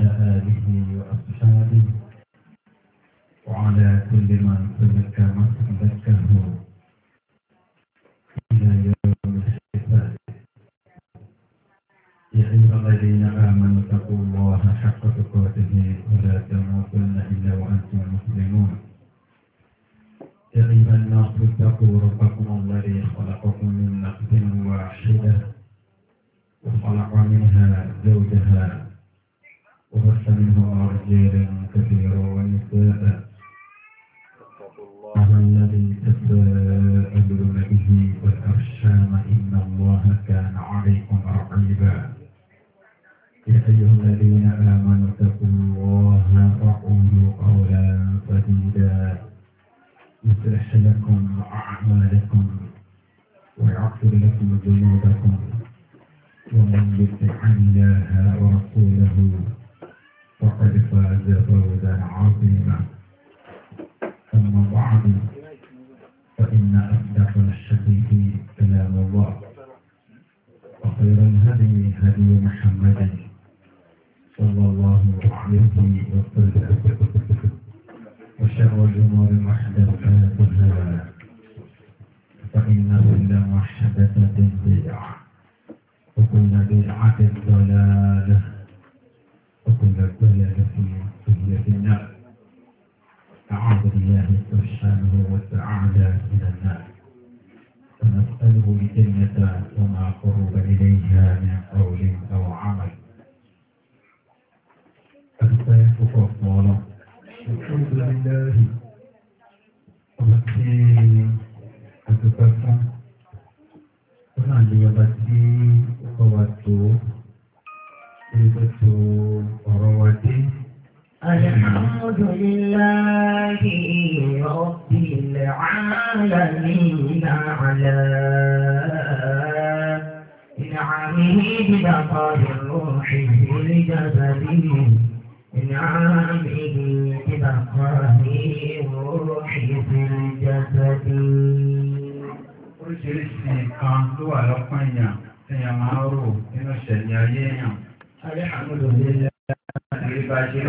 وعلى آله وأصحابه وعلى كل من سلك مسلكه إلى يوم الحساب. يا أيها الذين آمنوا اتقوا الله حق تقاته ولا تموتن إلا وأنتم مسلمون. يا أيها الناس اتقوا ربكم الذي خلقكم من نفس واحدة وخلق منها زوجها وبث منهما رجالا كثيرا ونساء. وهو الذي تساءلون به والأرحام إن الله كان عليكم رقيبا. يا أيها الذين آمنوا اتقوا الله وقولوا قولا سديدا يصلح لكم أعمالكم ويغفر لكم ذنوبكم ومن يطع الله ورسوله فقد فاز فوزا عظيما. أما بعد فإن أصدق الحديث كلام الله وخير الهدي هدي محمد صلى الله عليه وسلم وشر الأمور محدثاتها فإن كل محدثة بدعة وكل بدعة ضلالة وكل ضلالة في النار. أعوذ بالله سبحانه وتعالى من النار ونسأله الجنة وما قرب إليها من قول أو عمل. الحمد لله وبكي أتبقى ونعلي وبكي وقواتو إبتو ورواتي. الحمد لله رب العالمين على إنعامه ببقاء الروح في الجسد إنعامه ببقاء الروح في الجسد. Oríṣiríṣi nǹkan ló wà lọ́kàn èèyàn tí èèyàn máa ń rò nínú ìṣẹ̀lẹ̀ ayé èèyàn. Alhamdulillah. العالمين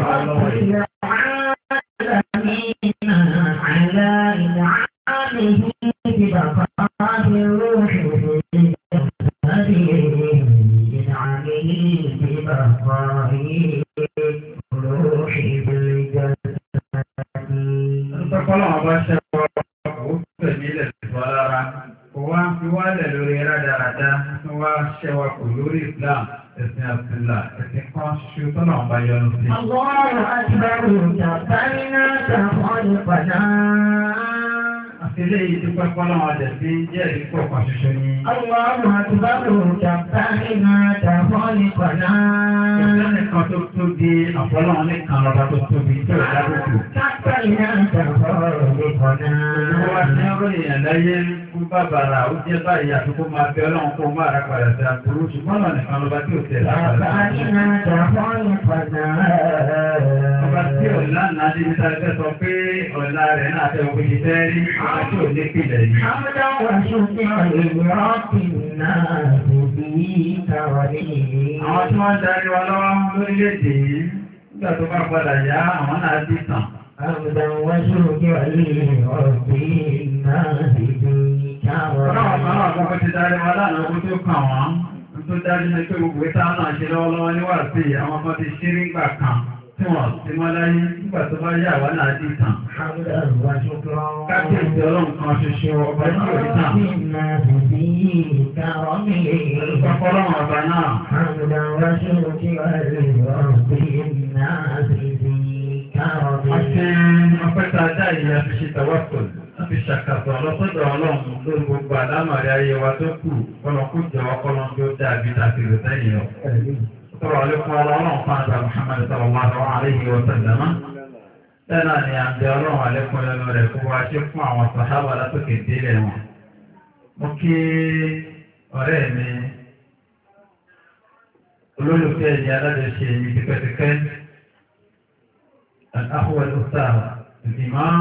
على إنعامه ببقاء الروح في الجسد إنعامه ببقاء الروح في الجسد. Ọlọ́run ọba ṣẹ́wọ́ ó fẹ̀mí ilẹ̀ ìfọ́ lára, kò wá ń fi wálẹ̀ lórí rádaràdá, tó wá ṣẹ́wọ́ kò lórí Islam, ẹ̀sìn àtìlá, ẹ̀sìn kan ṣoṣo tọ́nà ọba yọnu sí. Allahu akbar jàbáyínà tàwọn ìpàdá. Àfilé yìí tó pẹ́ fọ́nà ọdẹ sí jẹ́ ìpọ̀ kan ṣoṣo ní. Allahu akbar jàbáyínà tàwọn ìpàdá. Ìjọ́nì kan tó tóbi, àfọ́lọ́run nìkan lọ́ba tó tóbi tó ìdábòbò. Jàbáyínà tàwọn ìpàdá. Ìjọba wa ní ọ̀rọ̀ èèyàn láyé kú bàbàrà, ó jẹ́ báyìí àtúkò máa bẹ Ọlọ́run kó máa rà padà sí àbúrú, ṣùgbọ́n náà nìkan lọ́ba tí ò tẹ̀ lápàdà. Jàbáyínà tàwọn ìpàdá. Ọba tí ọ̀la náà dé níta fẹ́ sọ pé ọ̀la rẹ̀ náà fẹ́ òwe ṣe fẹ́ rí ọba tí ò ní pìlẹ̀ yìí. Hamdan wa shukran li rabbin nas bika walihi. Àwọn tí wọ́n darí wa lọ́wọ́ lórílẹ̀-èdè yìí, nígbà tó bá padà yá àwọn náà dì tàn. Hamdan wa shukran li rabbin nas bika Ọlọ́run walihi. kan náà kọ́kọ́ ti darí wa lánàá kó tó kàn wọ́n. Tó dájú ní pé gbogbo ìta náà ṣe lọ́wọ́lọ́wọ́ níwà sí àwọn ọmọ ti ṣírí ńgbà kan tí wọ́n ti mọ́ láyé nígbà tó bá yà wá náà dì tàn. Hamdan wa shukran. Káàkiri Ọlọ́run kan ṣoṣo ọba tí ò ní tàn. Ọlọ́run ọba náà. Hamdan wa shukran li rabbin nas bika walihi. Àti ọpẹ́ta dá ìyá fi ṣe tàwọ́pọ̀ láti ṣàkàtọ̀ lọ́sọ́dọ̀ Ọlọ́run lórí gbogbo àlámọ̀rí ayé wa tó kù kọ́lọ́kú jẹ́wọ́ kọ́lọ́n tó dàbí tàbí rẹ̀ sẹ́yìn lọ. Sọ̀rọ̀ alẹ́kùn Ọlọ́run fún àgbà Muhammad sallallahu alaihi wa sallam. Lẹ́nà ni à ń bẹ Ọlọ́run alẹ́kùn lẹ́nu rẹ̀ kó wá ṣe fún àwọn sàhábà látòkè délẹ̀ wọn. Mo kí ọ̀rẹ́ mi olólùfẹ́ ẹ̀yìn alájọṣe mi tipẹ́tipẹ́ الأخوة الأستاذ الإمام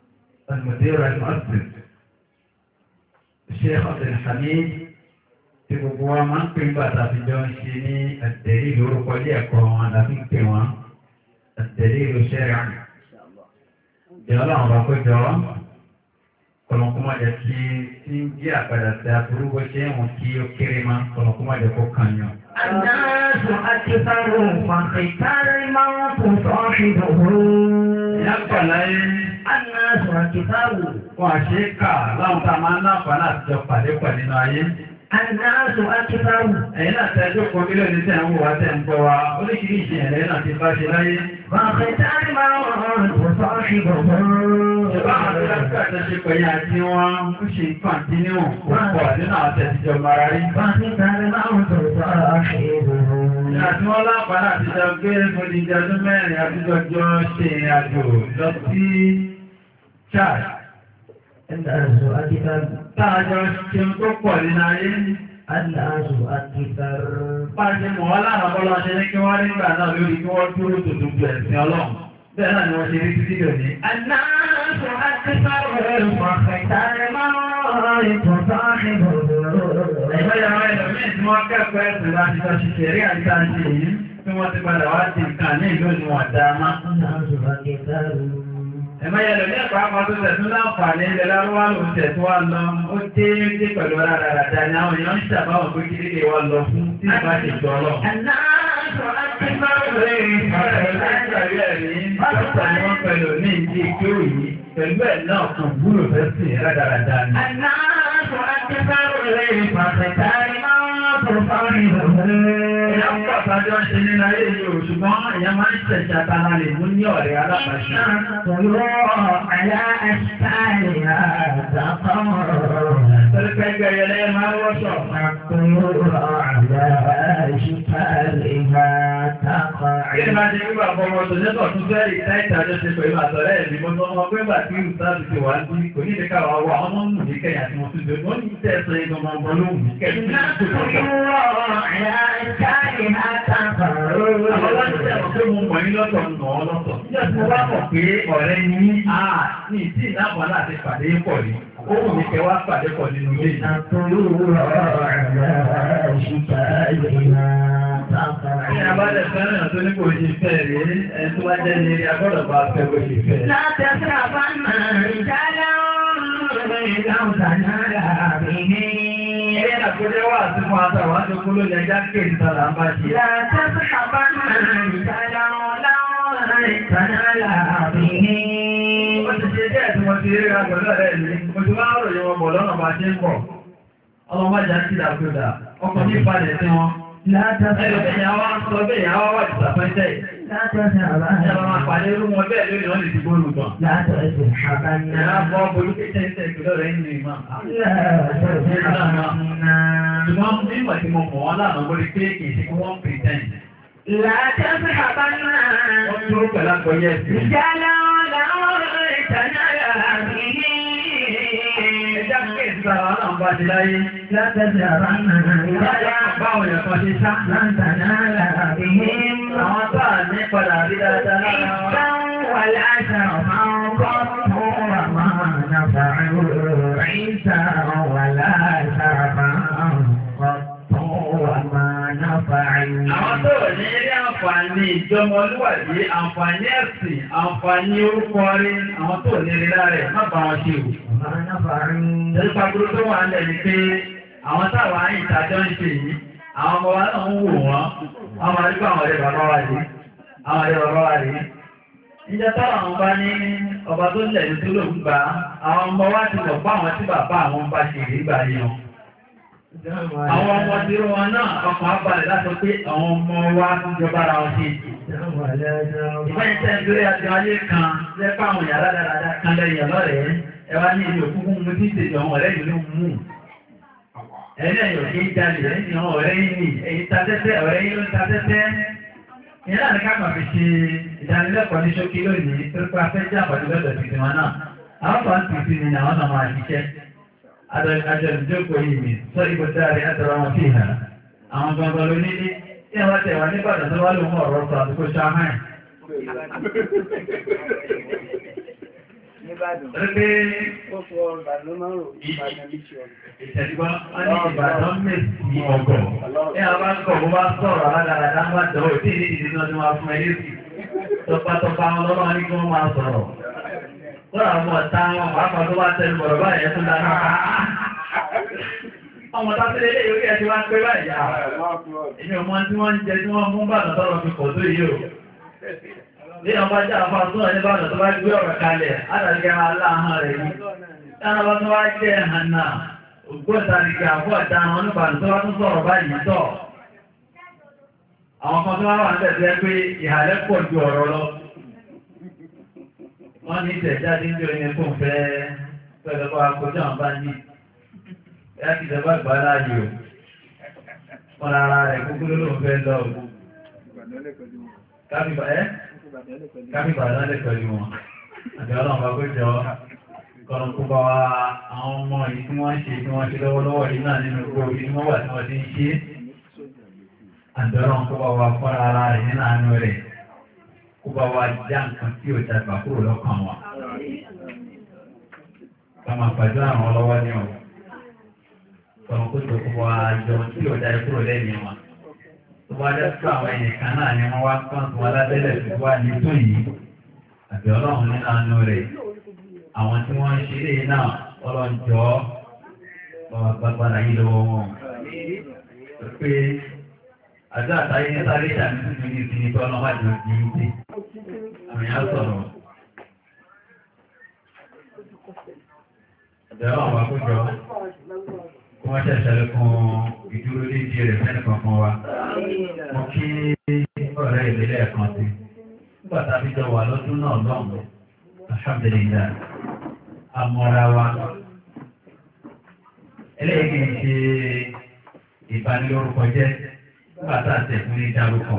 المدير المؤسس الشيخ عبد الحميد tí gbogbo wa máa ń pè ń bàtà fi jọ ń ṣe ní àtẹ̀lé lórúkọ ilé ẹ̀kọ́ wọn láti ń pè wọ́n àtẹ̀lé ìlú ṣẹ́rí àná. ìjọba làwọn bá kó jọ kọlọ́nkúmọ̀jẹ tí ń jí àpàdà sí aburú bó ṣe ń wọ̀n kí ó kéré máa kọlọ́nkúmọ̀jẹ kó kàn yàn. الناس أكثر فاختار الموت صاحبه. Yàtọ̀ láyé. الناس أكثر. Wọ́n àṣeékà láwọn tá a máa ń láǹfààní àtijọ́ pàdé pọ̀ nínú ayé. الناس أكثر. Ẹ̀yin náà tẹ́ ẹjọ́ kan mílíọ̀nù tẹ̀ ń wò wá tẹ̀ ń gbọ́ wa. Oríṣiríṣi ẹ̀rẹ́ náà ti bá ṣe láyé. فاختار الموت صاحبه. Ìbá àwọn tó láti àtẹ̀ṣe pẹ̀yìn àti wọn ń ṣe kọ̀ǹtínú púpọ̀ nínú àwọn tẹ̀síjọ́ mara rí. فاختار الموت صاحبه. Àti wọ́n láǹfààní àtijọ́ gbé fòdìjọ́ ọdún mẹ́rin àtijọ́ jọ ṣe ìrìn àjò lọ sí Chad. الناس أكثر. Táàjọ ṣeun tó pọ̀ nínú ayé. الناس أكثر. Pàṣẹ mọ̀ wọ́n lára bọ́lá ṣe ní kí wọ́n rí gbà náà lórí kí wọ́n dúró tòtò ju ẹ̀sìn Ọlọ́run. Bẹ́ẹ̀ náà ni wọ́n ṣe rí títí lòní. الناس أكثر فاختار الموت صاحبه. Ẹgbẹ́ yàrá ẹlòmíì tí wọ́n kẹ́kọ̀ọ́ ẹ̀sìn láti jọ ṣiṣẹ́ rí àti àti èyí tí wọ́n ti padà wá di nǹkan ní ìlú ni wọ́n dá má. الناس أكثر. Ẹ̀mọ́ yẹlò ní ẹ̀kọ́ àpá tó tẹ̀sún láǹfààní ilẹ̀ lárúwá ló tẹ̀sún wá lọ. Ó dé pẹ̀lú rárára ní àwọn èèyàn ń ṣàbáwọ̀ pé kí lílé wa lọ fún tí ìbá ṣe jọ lọ. الناس أكثر. Pẹ̀lú ní ìdí kí ó yìí, pẹ̀lú ẹ̀ náà kò wúlò fẹ́ sí rádaràdá ni. الناس أكثر فاختار الموت صاحبه. Ìyá ń pọ̀ sájọ́ ṣe nínú ayé yìí ò ṣùgbọ́n ìyá máa ń ṣẹ̀ṣẹ̀ àtàlà lè mú ní ọ̀rẹ́ alábàáṣe. طلوع على أشكالها تقمر. Tẹ́lifẹ̀gbẹ̀ ẹyẹlẹ́ máa ń wọ́ṣọ̀. طلوع على أشكالها تقمر. Kí ni máa ṣe wípé àbọ̀wọ̀ tó lẹ́tọ̀ tún fẹ́ rí táìtì àjọṣe pẹ̀lú àtọ̀rẹ́ ẹ̀mí mo sọ ọmọ pé bà tí ìrùsáàbì ti wà ní kò ní ìdíkà wà wà ọmọ mú ní kẹyà tí mo tún jẹ wọ́n ní tẹ́ẹ̀sọ ìgbọmọ ọmọ lóhùn ní kẹ́ẹ̀tún ní طلوع على أشكالها تقمر. àwọn ọlọ́dún ẹ̀mọ̀ pé mo mọ̀ ní lọ́tọ̀ nà ọ́ lọ́tọ̀. Níjọ́ tí mo bá mọ̀ pé ọ̀rẹ́ ní ní ìdí ìdáàbọ̀ láti pàdé pọ̀ ní. Ó wù mí kẹ́ wá pàdé pọ̀ nínú ilé yìí. طلوع على أشكالها تقمر. Ní abálẹ̀ fẹ́ràn tó ní kò ṣe fẹ́ rí ẹni tó bá jẹ́ ní agbọ́dọ̀ bá fẹ́ bó ṣe fẹ́. لا تسرفن رجالا لو تنال به. Ẹyẹ àkójẹ́ wà sí fún àtàwọn àjọkú ló lẹ jákè ìtàlà ń bá ṣe. لا تسرفن رجالا لو تنال به. Ó ti ṣe díẹ̀ tí mo ti rí agbọ̀dọ̀ rẹ̀ ní, mo ti máa ń ròyìn wọn bọ̀ lọ́nà bá ṣe ń bọ̀. Ọmọ májá sí ìdàkúdà, ọkọ̀ ní ìpalẹ̀ sí wọn. لا تسرفن. Ẹlòmíyàn wá ń sọ bẹ́ẹ̀ yà wá wà ìsàfẹ́sẹ̀. لا تسرفن. Ẹ̀rọ máa pàdé irú wọn bẹ́ẹ̀ lónìí wọ́n lè ti gbóòrù gan. لا تسرفن. Ẹ̀rọ bọ́ bolú kéṣẹ́ ìṣẹ́ ìpínlẹ̀ rẹ̀ nínú ìmọ̀. لا تسرفن. Ṣùgbọ́n nígbà tí mo mọ̀ wọ́n lánàá gbọ́dọ̀ pé kì í ṣe kí wọ́n pretend. لا تسرفن. Wọ́n dúró pẹ̀lú àgbọ̀yẹ̀ ẹ̀sìn. رجالا لو تنال به. Ẹja kéèsì sára náà ń bá ṣe láyé. لا تسرفن. رجالا Báwọn èèyàn kan ṣe sá. لن تنال بهم. Àwọn táà ní padà rí dáadáa lára wọn. عيسى ولا شرفا قط وما نفعوا. عيسى ولا شرفا قط وما نفعوا. Àwọn tó ní rí àǹfààní ìjọmọlúwàbí, àǹfààní ẹ̀sìn, àǹfààní orúkọ rí, àwọn tó ní rí lára má bá wọn ṣe o. وما نفعوا. Nípa gbogbo tó wà nílẹ̀ ni pé àwọn táwọn àyíkájọ́ ń ṣe yìí, àwọn ọmọ wa náà ń wò wọ́n, àwọn àríkọ́ àwọn ọ̀rẹ́ bàbá wa rí, àwọn ọ̀rẹ́ bàbá wa rí. Ìjọ táwọn àwọn bá ní ọba tó lẹ̀ ní tó lòun gbà, àwọn ọmọ wa ti mọ̀ fún àwọn tí bàbá àwọn bá ṣe rí gbà yẹn. Àwọn ọmọ tí wọn náà ọkàn á balẹ̀ láti pé àwọn ọmọ wa ń jọba ara wọn ṣe. Ìfẹ́ ìṣẹ́ ìgbéré àti ayé kan lẹ́pọ̀ àwọn yàrá dáadáa kan lẹ́yìn ọlọ́rẹ̀ẹ́. Ẹ wá ní ìlú òkúkú mú tí ìṣèjọ àwọn ọ̀rẹ́ ìlú mú. Ẹ̀lẹ́ yóò kí jáde ẹ̀yìn àwọn ọ̀rẹ́ yìí ní èyí ta tẹ́tẹ́ ọ̀rẹ́ yìí ló ta tẹ́tẹ́. Ìyẹn láti ká máa fi ṣe ìdánilẹ́kọ̀ọ́ ní ṣókí lónìí tó pa fẹ́ jẹ́ àpàdé lọ́dọ̀ títí wọn náà. Àwọn kan ti fi ní àwọn náà máa ṣiṣẹ́. Àjọ ìjókòó yìí mi sọ ibò dáre àtọ̀rọ̀ wọn sí ìhà. Àwọn gangan ló nílé tí wọ́n tẹ̀ wá nígbàdàn tó wá lóhun ọ̀rọ̀ sọ àdúgbò ṣáháì. Pé ìtẹ̀lẹ́gbọ́n wọ́n ní Ìbàdàn mèsì ọgọ̀. Ní àwọn bá kọ̀ bó bá sọ̀rọ̀ aládàradá ń bá jọ òtí ní ìdí náà tí wọ́n fún ẹyẹ sí. Tọpatọpa wọn lọ́wọ́ ní kí wọ́n máa sọ̀rọ̀. Wọ́n àwọn ọ̀tá wọn pàápàá tó bá tẹnu bọ̀rọ̀ báyẹn tó dáná. Ọmọ tábílẹ̀ ilé ìwé ẹ̀ ti wá ń pé báyìí. Èmi ò mọ tí wọ́n ń jẹ tí wọ́n mú bàtà tọ́rọ fi pọ̀ tó yìí o. Ní ọba jẹ́ àfá tó wà ní bàtà tó bá gbé ọ̀rọ̀ kalẹ̀, àdàríkẹ́ máa láàán rẹ̀ yìí. Táwọn bá tó wá jẹ́ ẹ̀hànà, ògbóǹtarìkẹ́ àfọ́ àti àwọn oníbàtà tó wá tún sọ̀rọ̀ báyìí tọ̀. Àwọn kan tó wá wà níbẹ̀ tó yẹ pé ìhàlẹ́ pọ̀ ju ọ̀rọ̀ lọ. Wọ́n ní ìtẹ̀jáde ń jẹ́ ẹni fún fẹ́ pẹ̀lú àkójọ àwọn bá ní. Ẹ̀yà kìí tẹ́bá gbà láàyè o. Wọ́n ara rẹ̀ kúkúrú ló ń fẹ́ lọ o. Káfíbà lálẹ́ pẹ̀lú wọn. Àti ọlọ́run bá kó jọ kọ́nà kó bá wa àwọn ọmọ yìí tí wọ́n ṣe tí wọ́n ṣe lọ́wọ́lọ́wọ́ yìí náà nínú gbogbo yìí tí wọ́n wà tí wọ́n ti ń ṣe. Àti ọlọ́run kó bá wa fọ́n ara rẹ̀ nínú àánú rẹ̀. Kó bá wa já nǹkan tí ò dàgbà kúrò lọ́kàn wa. Ká máa pàdé àwọn ọlọ́wọ́ ní ọ̀rọ̀. Sọ̀rọ̀ kó tó kó wa jọ tí ò dáa kúrò lẹ́yìn wọn. Tó bá jẹ́ pé àwọn ẹ̀yìn kan náà ni wọ́n wá kán tó wọn lábẹ́lẹ̀ tó wà ní tó yìí. Àbí ọlọ́run nínú àánú rẹ̀. Àwọn tí wọ́n ń ṣe lè náà ọlọ́njọ́ gbàgbàgbàrà yìí lọ́wọ́ wọn. Pé àjọ àtàyé ní sáré ìṣàmì tuntun ní ìsinmi tó ọlọ́mọ àti òjì ń dé. Àmì á sọ̀rọ̀. Àbí ọlọ́run wá kó jọ. Wọ́n ṣẹ̀ṣẹ̀lẹ̀ kan ìdúró léjì rẹ̀ fẹ́ni kankan wa. Mo kí ọ̀rẹ́ ìbílẹ̀ kan sí. Nígbà tàbí jọ wà lọ́dún náà lọ́hùn. Alhamdulillah. Àmọ́ra wa. Eléyìí kì í ṣe ìbanilórúkọ jẹ́ nígbà tá a tẹ̀kún ní dárúkọ.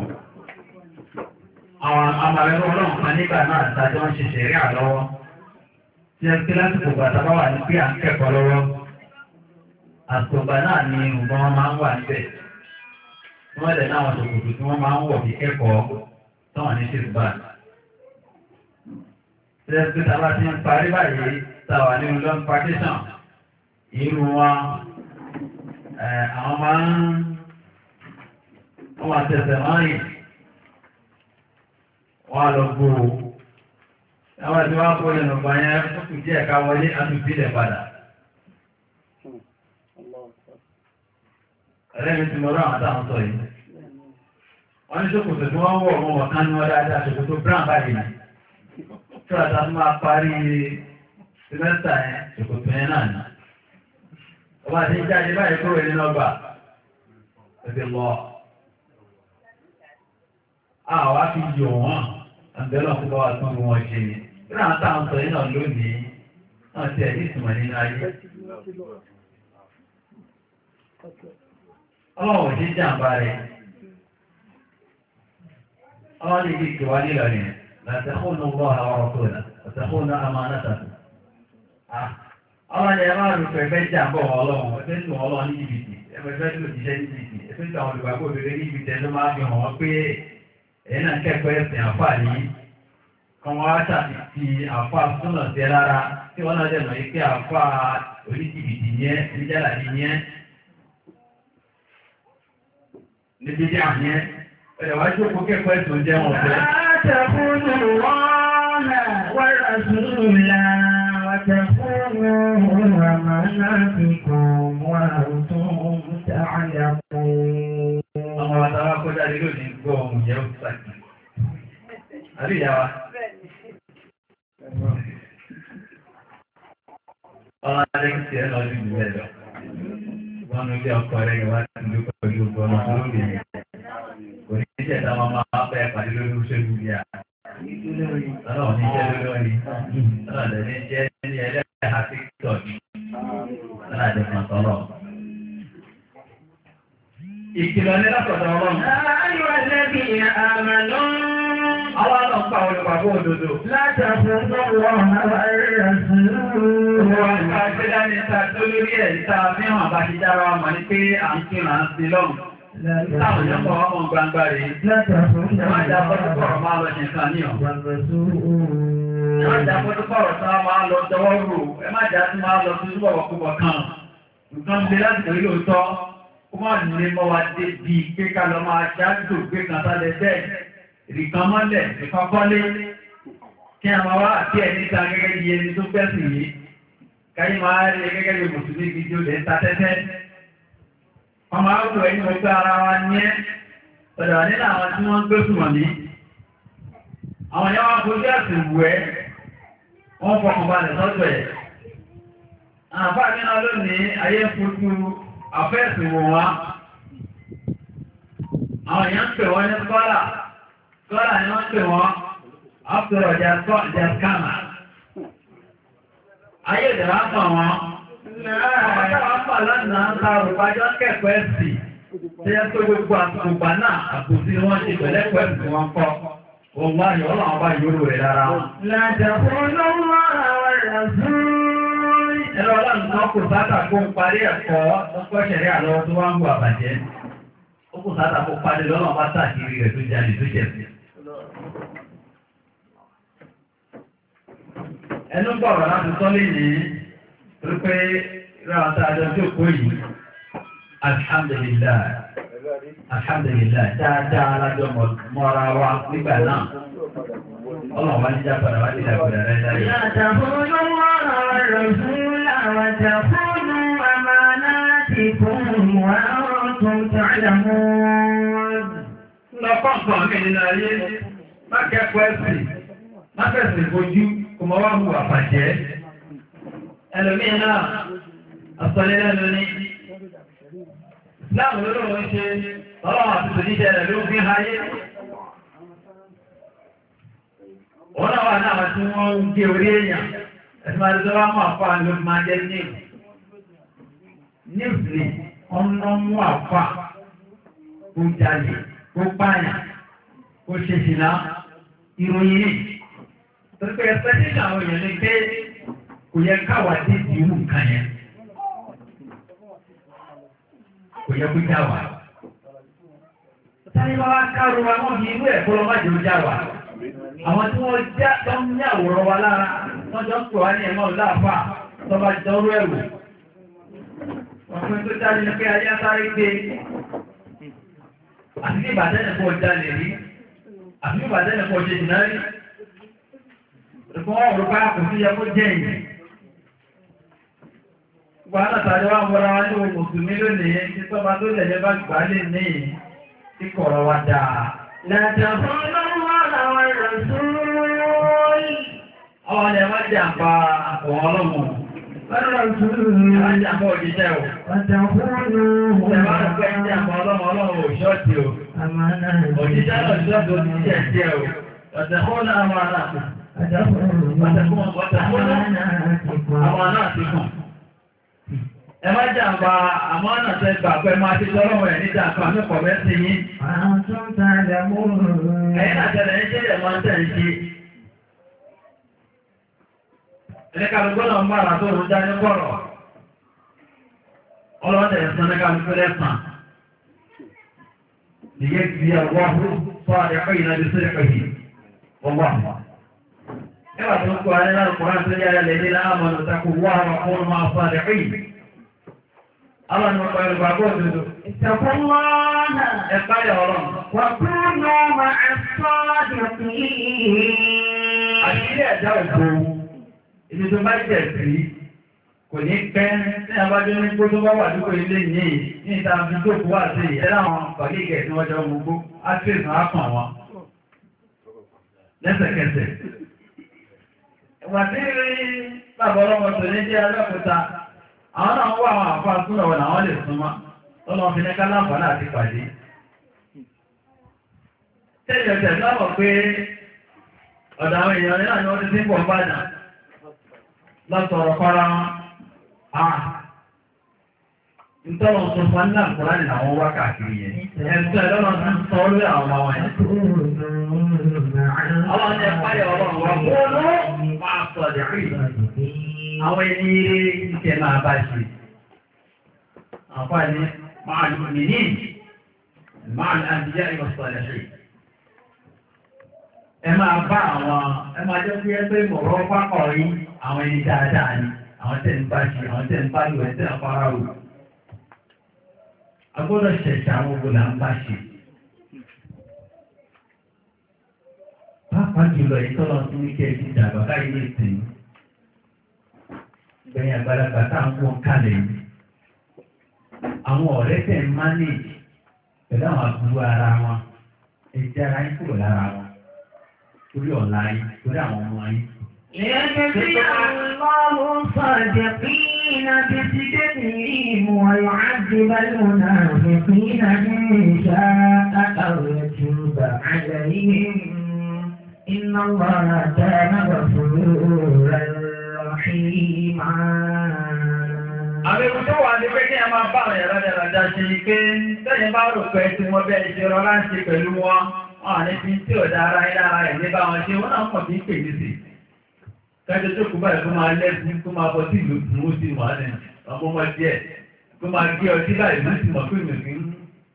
Àwọn amàrẹ́rọ ọlọ́run kan nígbà náà tájọ́ ń ṣe ṣẹ̀rí àlọ́wọ́. Tí ẹ pé lásìkò bàtà bá wà ní pé à ń kẹ́kọ̀ọ́ lọ́wọ́. Àtògbà náà ni ìrùgbọ́n wọn máa ń wà níbẹ̀. Wọ́n lẹ̀ láwọn ṣòkòtò tí wọ́n máa ń wọ̀ bí kẹ́kọ̀ọ́ tọ́wọ̀n ní ṣèlúbà. Ṣé pé tàbá ti ń parí báyìí tàwà nínú long partition, irú wọn, àwọn máa tẹ̀sẹ̀ mọ́rin, wọ́n lọ gbòó. Àwọn tí wọ́n kó lẹ́nu gbà yẹn fún díẹ̀ ká wọlé àtúnfilẹ̀ padà. Ẹlẹ́mi ti mọ̀rọ̀ àwọn táwọn sọ yìí. Wọ́n ní ṣòkòtò tí wọ́n wọ̀ wọn kan ní wọ́n dáadáa ṣòkòtò brown báyìí nì. Tí wọ́n tàbí máa parí semester yẹn, ṣòkòtò yẹn náà nì. Ọba ti ń jáde báyìí kúrò nínú ọgbà. Ẹgbẹ́ lọ. Àwọn á fi yọ̀ wọ́n, àbẹ̀lọ́ fún báwa tún bí wọ́n ṣe ni. Bí àwọn táwọn sọ yìí náà lónìí, wọ́n ti ẹ̀ ní ìtumọ̀ nínú ayé. Ọlọ́run ṣe jàǹbá rẹ̀. Ọlọ́run ní ìdíkì wá nílò rẹ̀. Látẹ̀kùnù wọ́ àwọn ọ̀tọ́lá. Látẹ̀kùnù àmánátàkù. Ọlọ́run ẹ máa rúfẹ́ fẹ́ jàǹbá ọlọ́run. Ẹfẹ́ tún ọlọ́run ní jìbìtì. Ẹfẹ́ fẹ́ tún òjíṣẹ́ ní jìbìtì. Ẹfẹ́ tún àwọn olùgbàgbọ́ obìnrin ní jìbìtì ló máa fi hàn wọ́n pé ẹ̀yìn náà kẹ́kọ̀ọ́ ẹ̀sìn àfáà yìí. Kan wọ́n á ṣàtìtì àfáà súnà sí rárá. Tí wọ́n náà dẹ̀ mọ̀ yìí pé àfáà oníjìbìtì yẹn, oníjàlá yẹn. Níbi jẹ́ àyẹ́, ẹ̀rẹ̀ wá jókòó kẹ́kọ̀ọ́ ẹ̀sùn jẹ́ wọn fẹ́. Àtẹ̀kùnù wọ́n wọ́rọ̀ súnlá, àtẹ̀kùnù àmàlàfikùn wà tún tààyàkùn. Àwọn àtàwà kọjá lè lónìí gbọ́ ohun jẹ́ òkúsàkì. Àbí ìyáwá? Ọlá Alẹ́kìtì ẹ̀ lọ́dún ìlú ẹ̀ lọ. Wọ́n ní ilé ọkọ̀ rẹ̀ wá sí ìlú pẹ̀lú ọgbọ̀n lórí rẹ̀. Kò ní jẹ́ táwọn máa bẹ́ pàdé lórí òṣèlú rí à. Ọlọ́run ní jẹ́ lórí. Ọlọ́run ní jẹ́ ní ẹlẹ́ẹ̀ha TikTok. Ọlọ́run ní kan tọ́lọ̀. Ìkìlọ̀ ní látọ̀dọ̀ ọlọ́run. Ayọ̀ ẹlẹ́bí àmàlú. Àwọn ọlọ́pàá olùpàgbọ́ òdodo. Látàkùn tó wọ́n àwọn ẹ̀rẹ̀ sí. Wọ́n ká ṣe dání ta tó lórí ẹ̀ ta fi hàn bá ti dára ọmọ ní pé à ń kí ràn sí lọ́rùn. Táwọn èèyàn kọ́ ọmọ gbangba rèé. Wọ́n jà pọ́tùkọ̀rọ̀ máa lọ ṣe nǹkan níyàn. Wọ́n jà pọ́tùkọ̀rọ̀ tí wọ́n máa lọ tọwọ́ rò. Ẹ má jà tí máa lọ sí túbọ̀ púpọ̀ kan. Nǹkan lè láti pẹ̀lú lóòótọ́. Ó máa lè mọ́ wa dé bí pé ká lọ máa ṣáàtò gbé kan sálẹ̀ bẹ́ẹ̀. Ìrìkan mọ́lẹ̀, ìkan kọ́lé. Kí a máa wá àti ẹni ta gẹ́gẹ́ bí ẹni tó gbẹ́sìn yìí. Káyí máa rí gẹ́gẹ́ bí mùsùlùmí gidi ó lè ta tẹ́tẹ́. Wọ́n máa wù ẹni wọ́n gbé ara wa ní ẹ́. Ọ̀dọ̀ nínú àwọn tí wọ́n ń gbé sùnmọ̀ ní. Àwọn yẹn wọ́n fojú ẹ̀sìn wù ẹ́. Wọ́n fọkàn balẹ̀ sọ́dọ̀ ẹ̀. Àǹfà nínú lónìí ayé fojú àfẹ́sìn wò wá. Àwọn èèyàn ń pè wọ́n ní skọ́là. Skọ́là ni wọ́n ń pè wọ́n. After Jaskama. Ayé ìdẹ̀rà ń pọ̀ wọn. Àwọn táwọn pà lánàá ń ta òrùpájọ́ kẹ́kọ̀ọ́ ẹ̀sì. Tí ẹ tó gbogbo àtùkùgbà náà àkùsí wọ́n ṣe pẹ̀lẹ́kọ̀ọ́ ẹ̀sì wọn kọ́. Òun wá yọ ọlọ́run bá yóò rẹ̀ lára wọn. Ẹ̀rọ ọlọ́run náà kò sáta kó ń parí ẹ̀kọ́ ọkọ̀ ṣẹ̀rẹ́ àlọ́ tó wá ń bú àbàjẹ́. Ó kò sáta kó parí lọ́nà bá tàkiri rẹ̀ tó jalè tó jẹ̀sì. Ẹnu bọ̀rọ̀ láti sọ́lé ní pípé ráwọ̀ta àjọ tí ó kó yìí. Alhamdulillah. Alhamdulillah. Dáadáa alájọ mọ́ra wa nígbà náà. Ọlọ́run wá ní jápadà wá ní ìdàgbàdà rẹ̀ láyé. Látàkùnú wọ́n rẹ̀ súnlá wàtàkùnú àmànátìkùn wà tún tààdàmú. Lọ́pọ̀pọ̀ mi nínú ayé, má kẹ́kọ̀ọ́ ẹ̀sìn, má fẹ̀sìn fojú. Kùmọ̀ wá mú àpàjẹ́. Ẹlòmí náà, àsọlẹ́lẹ́ lóní. Láàmù lórí òun ṣe, ọlọ́run àti tòjíjẹ́ rẹ̀ ló fi háyé. Wọ́n náà wà náà tí wọ́n ń gé orí èèyàn. Ẹ̀sùn máa tó wá mú àpá ló fi máa jẹ́ níìsì. Níìsì ni ọ̀nà mú àpá kó jalè, kó pààyàn, kó ṣe ṣìnà, ìròyìn ní. Torípé ẹ̀sẹ̀tíṣà àwọn èèyàn ní pé kò yẹ káwà dé di irú nǹkan yẹn. Kò yẹ kó já wà. Táyé bá wá kárò wa wọ́n fi irú ẹ̀kọ́ lọ má jẹ́ ó já wà. Àwọn tí wọ́n já tó ń ní àwòrán wa lára, wọ́n jọ ń pè wá ní ẹ̀mọ́ láàfà tó bá jọrú ẹ̀rù. Ọ̀pọ̀ tó jáde ní pé ayé sáré gbé. Àti ní Ìbàdàn ẹ̀kọ́ jalè rí. Àti ní Ìbàdàn ẹ̀kọ́ ṣe jìnnà rí. Ìfún ọ̀rọ̀ bá kò sí ẹkó jẹ́ ìyìn. Gbogbo alátàjọ́ wá mọ́ra wá ní ohun Mùsùlùmí lónìí tí tọ́ba tó lẹ̀lẹ́ bá gbà lè ní tí kọ̀rọ̀ wá dáa. Látàkùnú àwọn ìrọ̀súnlẹ̀. Àwọn ọ̀nà ẹ̀má jẹ́ àpá àwọn ọlọ́mù. Ìrọ̀súnlẹ̀. Ẹ̀má jẹ́ àpá òjíṣẹ́ ò. Látàkùnú. Ẹ̀má rẹ̀ jẹ́ àpá ọlọ́mù ọlọ́mù òṣọ́ọ̀tì ò. Òjíṣẹ́ náà ṣọ́ọ̀tì òjíṣẹ́ jẹ́ ò. Ọ̀tẹ̀kùnú àwọn aláàbò. Ẹ má jàmbá àmọ́ ọ̀nà tẹ́ gbà pẹ́ máa ti tọ́lọ́wọ̀ ẹ̀ ní jàmbá nípọ̀ mẹ́sí yìí. Ẹ̀yìn àjẹ́lẹ̀ ń ṣe ẹ̀ máa tẹ́ ń ṣe. Ẹ̀lẹ́ka gbọ́nà mọ́ra tó rú já ní kọ́rọ̀. Ọlọ́dẹ̀ ẹ̀sán ní kálukú lẹ́sàn. Ìyẹ́ ti àwọn fún àdẹ́kọ̀ ìrìnàjò sí ẹ̀kọ̀ yìí. Ọgbà àwọn. Ẹwà tó kọ́ ayé lára Kùránì tó yára lè nílá àmàlù takò wà wà fún máa fàdé rí. Allah ni wọ́n pẹ̀lú bàbá òdòdó. Ìtàkùn wọ́n Ẹ̀ká yà ọlọ́run. wà kúrò máa sọ́dọ̀ sí. Àṣírí ẹ̀dá ògbó, ibi tó bá jẹ̀ sí, kò ní pẹ́ ní abájọ́ ní kó tó bá wà dúkò ilé ní ìta fi tó kú wà sí ẹ̀dá àwọn pàgígẹ̀ tí wọ́n jọ gbogbo, á tẹ̀sán á kàn wọn. Lẹ́sẹ̀kẹsẹ̀. Ìwà tí bàbá ọlọ́mọ tó ní jẹ́ Abẹ́òkúta, àwọn náà wà àwọn àfáà súnà wọn àwọn lè súnmọ́, ọlọ́mọ fi ní ká láǹfà láti pàdé. Tẹ́lẹ̀ tẹ̀ lọ́wọ́ pé ọ̀dọ̀ àwọn èèyàn náà ni wọ́n ti ń pọ̀ bàdà lọ́sọ̀rọ̀ kọ́ra wọn. Ìtọ́lọ̀ tó fún ní àkùrá ní àwọn wákàkiri yẹn. Ẹ̀sùn ẹ̀lọ́nà ti ń sọ orí àwọn ọmọ wọn. Àwọn ọ̀nà ẹ̀páyà ọlọ́run wọ́n kó ló máa sọ̀dẹ̀ rí. Àwọn ẹni eré ìtẹ́ máa bá ṣe. Àǹfààní máa lù mí ní máa ní àdíyá ìwọ̀sọ̀lẹ̀ sí. Ẹ máa bá àwọn, ẹ máa jẹ́ pé ẹgbẹ́ ìmọ̀rọ̀ pápọ̀ rí àwọn ẹni dáadáa ni, àwọn tẹ́ ń bá ṣe, àwọn tẹ́ ń bá lò ẹ̀ tẹ́ ń fara rò. A gbọ́dọ̀ ṣẹ̀ṣẹ̀ àwọn ogun là ń bá ṣe. Pàápàá jùlọ ìtọ́lọ̀ tí ní kẹ́ ti dàgbà káyé lè tè ní. Gbẹ̀yìn àgbàlagbà tá à ń wọ́n kalẹ̀ yìí. Àwọn ọ̀rẹ́ tẹ̀ ń manage pẹ̀lú àwọn àbúrò ara wọn. Ẹ̀jẹ̀ ara yín kúrò lára wọn. Torí ọ̀la yín, torí àwọn ọmọ yín. ليجزي الله الصادقين بصدقهم ويعذب المنافقين إن شاء أو يتوب عليهم إن الله كان غفورا رحيما. Àwọn ewu tó wà ní pé kí a máa bá àwọn ẹ̀rọ ẹ̀rọ̀dá ṣe ni pé tẹ́yìn bá rò pé tí wọ́n bẹ́ẹ̀ ṣe rọlá ń ṣe pẹ̀lú wọn, wọn ní fi tí ò dára ìdára ẹ̀ ní bá wọn ṣe, wọ́n náà mọ̀ bí pè ní sí. Kájọ tó kú báyìí kó máa lẹ́sìn kó máa bọ́ sí ìlú mú sí wà ní ọmọ ọmọ díẹ̀, kó máa gé ọtí báyìí ló sì mọ̀ pé mi fi ń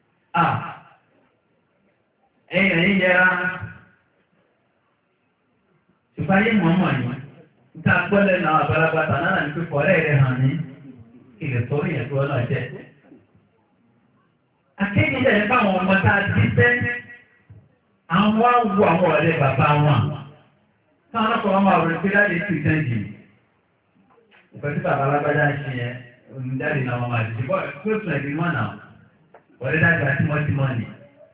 ẹ̀yìn yẹra. Ìfáyé mọ̀ọ́mọ̀ yìí, níta gbọ́lẹ̀ náà àgbàlagbà tànáà ní pípọ̀ ọ̀rẹ́ rẹ̀ hàn ní ilẹ̀ torí ẹ̀ tó náà jẹ́. Akéde ìjẹ́ fáwọn ọmọ tá a ti fẹ́, àwọn wá wo àwọn ọ̀rẹ́ bàbá wọn. Táwọn ọkọ̀ wọn máa rẹ̀ pé láti tù ìtẹ́jì. Ìfẹ́ tí bàbá alágbádá ń ṣe yẹn, onídàáde náà wọn máa ti ṣe bọ́ close like one now. Ọ̀rẹ́ dàgbà tímọ́tímọ́ ni.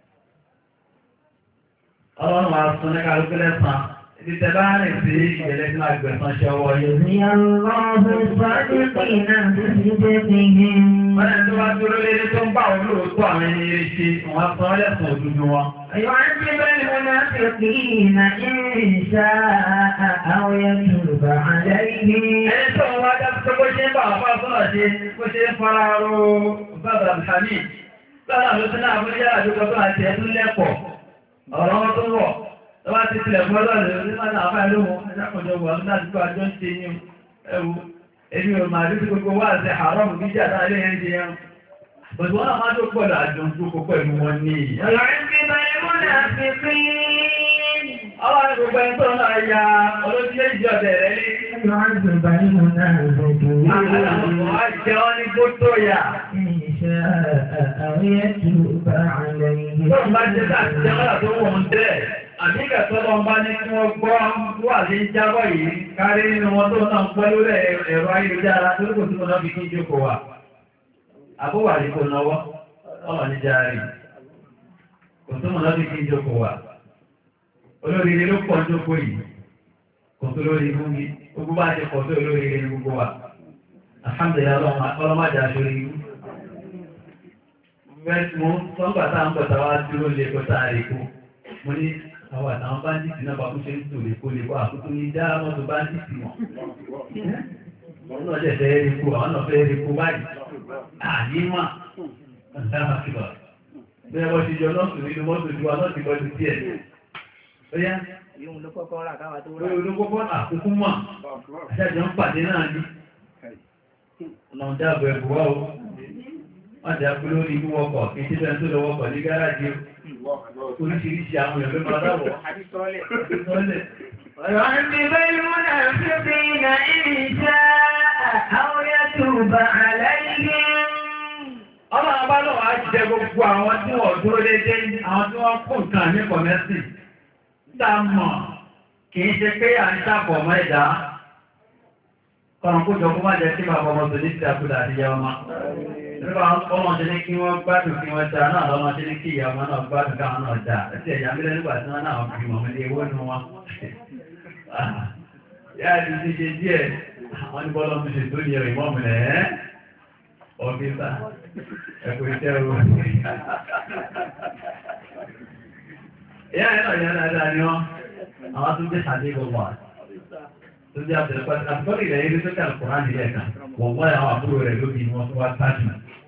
Ọlọ́run wa sọ ní kálukú lẹ́sàn-án. Ibi tẹ bá rìn sí ìgbẹ̀lẹ́ tí máa gbẹ̀sán ṣe ọwọ́ yìí. Ní ọlọ́run sọ́dún náà tó ti jẹ́ ti yẹn. Wọ́n lẹ́nu tó bá dúró lédè tó ń bá òun lóòótọ́ àwọn ẹni eré ṣe, wọ́n sọ lẹ́sùn òdodo wọn. يعذب المنافقين إن شاء أو يتوب عليهم. Ẹni tó ń wá dájú tó bó ṣe ń bá àpá sọ́nà ṣe, bó ṣe ń fara ro bàbá Bùhámì. Lọ́nà ló ti náà fún yára àdúgbò tó àti ẹ̀tún lẹ́pọ̀. Ọ̀rọ̀ wọn tó wọ̀. Lọ́wọ́ ti tilẹ̀ fún ọlọ́run ní máa náà fáì lóhun, ẹjọ́kọ̀jọ́ wọ̀ ní láti kó àjọ ń ṣe ní ẹwù. Èmi ò máa rí sí gbogbo wá àti àárọ̀mù bí jà náà léyìn ṣe yẹn. Bọ̀dù wọn náà máa tó pọ̀ láàjọ tó kó pẹ̀lú wọn ní. Àwọn gbogbo ẹni tó náà ya olóṣèlú ìjọ bẹ̀rẹ̀ lé. Àjẹ́ wọn ní kó tó yà. Tó ń bá jẹ́ láti jẹ́ mọ́lá tó wọ̀n tẹ́. Àníkà tọ́lọ bá ní kí wọ́n gbọ́ wà ní jábọ̀ yìí kárí nínú wọn tó náà pẹ́ lórí ẹ̀rọ ayélujára tó lókò tí mo náà fi kí jókòó wà. Àbúwà ní kò náwọ́, ọmọ ní járí. Kò tó mo náà fi kí jókòó wà. Olóríire ló pọ̀ jókòó yìí. Kò tó lórí ibú mi. Gbogbo bá ti pọ̀ tó olóríire ní gbogbo wa. Alhamdulillah ọlọ́mọdé aṣorí ibú. Mo sọ́gbà tá à ń bọ̀tà wá dúró lé kọ́tà àríkú. Mo ní àwọn àtàwọn báńdìtì náà bá kún ṣe ń tò lè kó lè wá àkókò ní dá mọ́tò báńdìtì wọn. Wọ́n náà jẹ́ fẹ́ rí kú, àwọn náà fẹ́ rí kú báyìí. Àyíwá, ọ̀dáwà sí wa. Bí ẹ bọ́ ti jọ lọ́sùn nínú mọ́tò ju wa lọ́sùn kọjú díẹ̀. Ó yá. Ìhun ló kọ́kọ́ rà káwà tó rà. Ó ló kọ́kọ́ àkókò mọ̀. Àṣàjọ ń pàdé náà ní. Ọ̀nà ìdáàbò ẹ̀bù wá o. Wọ́n jà pé lórí inú ọkọ̀ kí n tí bẹ́ẹ̀ tó lọ wọkọ̀ ní gáràjì oríṣiríṣi àwọn èèyàn ló máa dáwọ̀. ويعذب المنافقين إن شاء أو يتوب عليهم. Ọlọ́run bá lọ́wọ́ á jẹ gbogbo àwọn tí wọ́n dúró dédé, àwọn tí wọ́n kún nǹkan ní kọ̀mẹ́sì. Dámọ̀ kìí ṣe pé à ń ṣàpọ̀ mọ́ ẹ̀dá. Kọ̀rọ̀ kó jọ kó má jẹ́ kí bàbá ọmọ tó ní ti àkúdà àti ìyá ọmọ. Nígbà ọmọ ṣe ní kí wọ́n gbádùn kí wọ́n dá náà lọ́mọ ṣe ní kí ìyá ọmọ náà gbádùn káwọn náà dá. Ẹ̀sì ẹ̀yà mílẹ̀ nígbà tí wọ́n náà fi mọ̀ ní ewé nù wọn. Yáà ti ti ṣe díẹ̀, àwọn ní bọ́lọ́ tó ṣe tó ní ẹ̀rọ ìmọ̀ mìíràn ẹ́. Ọ̀gbẹ́ta, ẹ̀kọ́ iṣẹ́ o. Ìyá ẹ̀ náà yá dáadáa ni wọ́n, àwọn tó jẹ́ ṣàdé gbogbo àti. Tó jẹ́ àbẹ̀rẹ̀ pàtàkì àtìkọ́lì ilẹ̀ ilé tó kẹ́ àkùrá nílẹ̀ kan, wọ́n wá àwọn àbúrò rẹ̀ lóbi ni wọ́n tó wá gbádùn.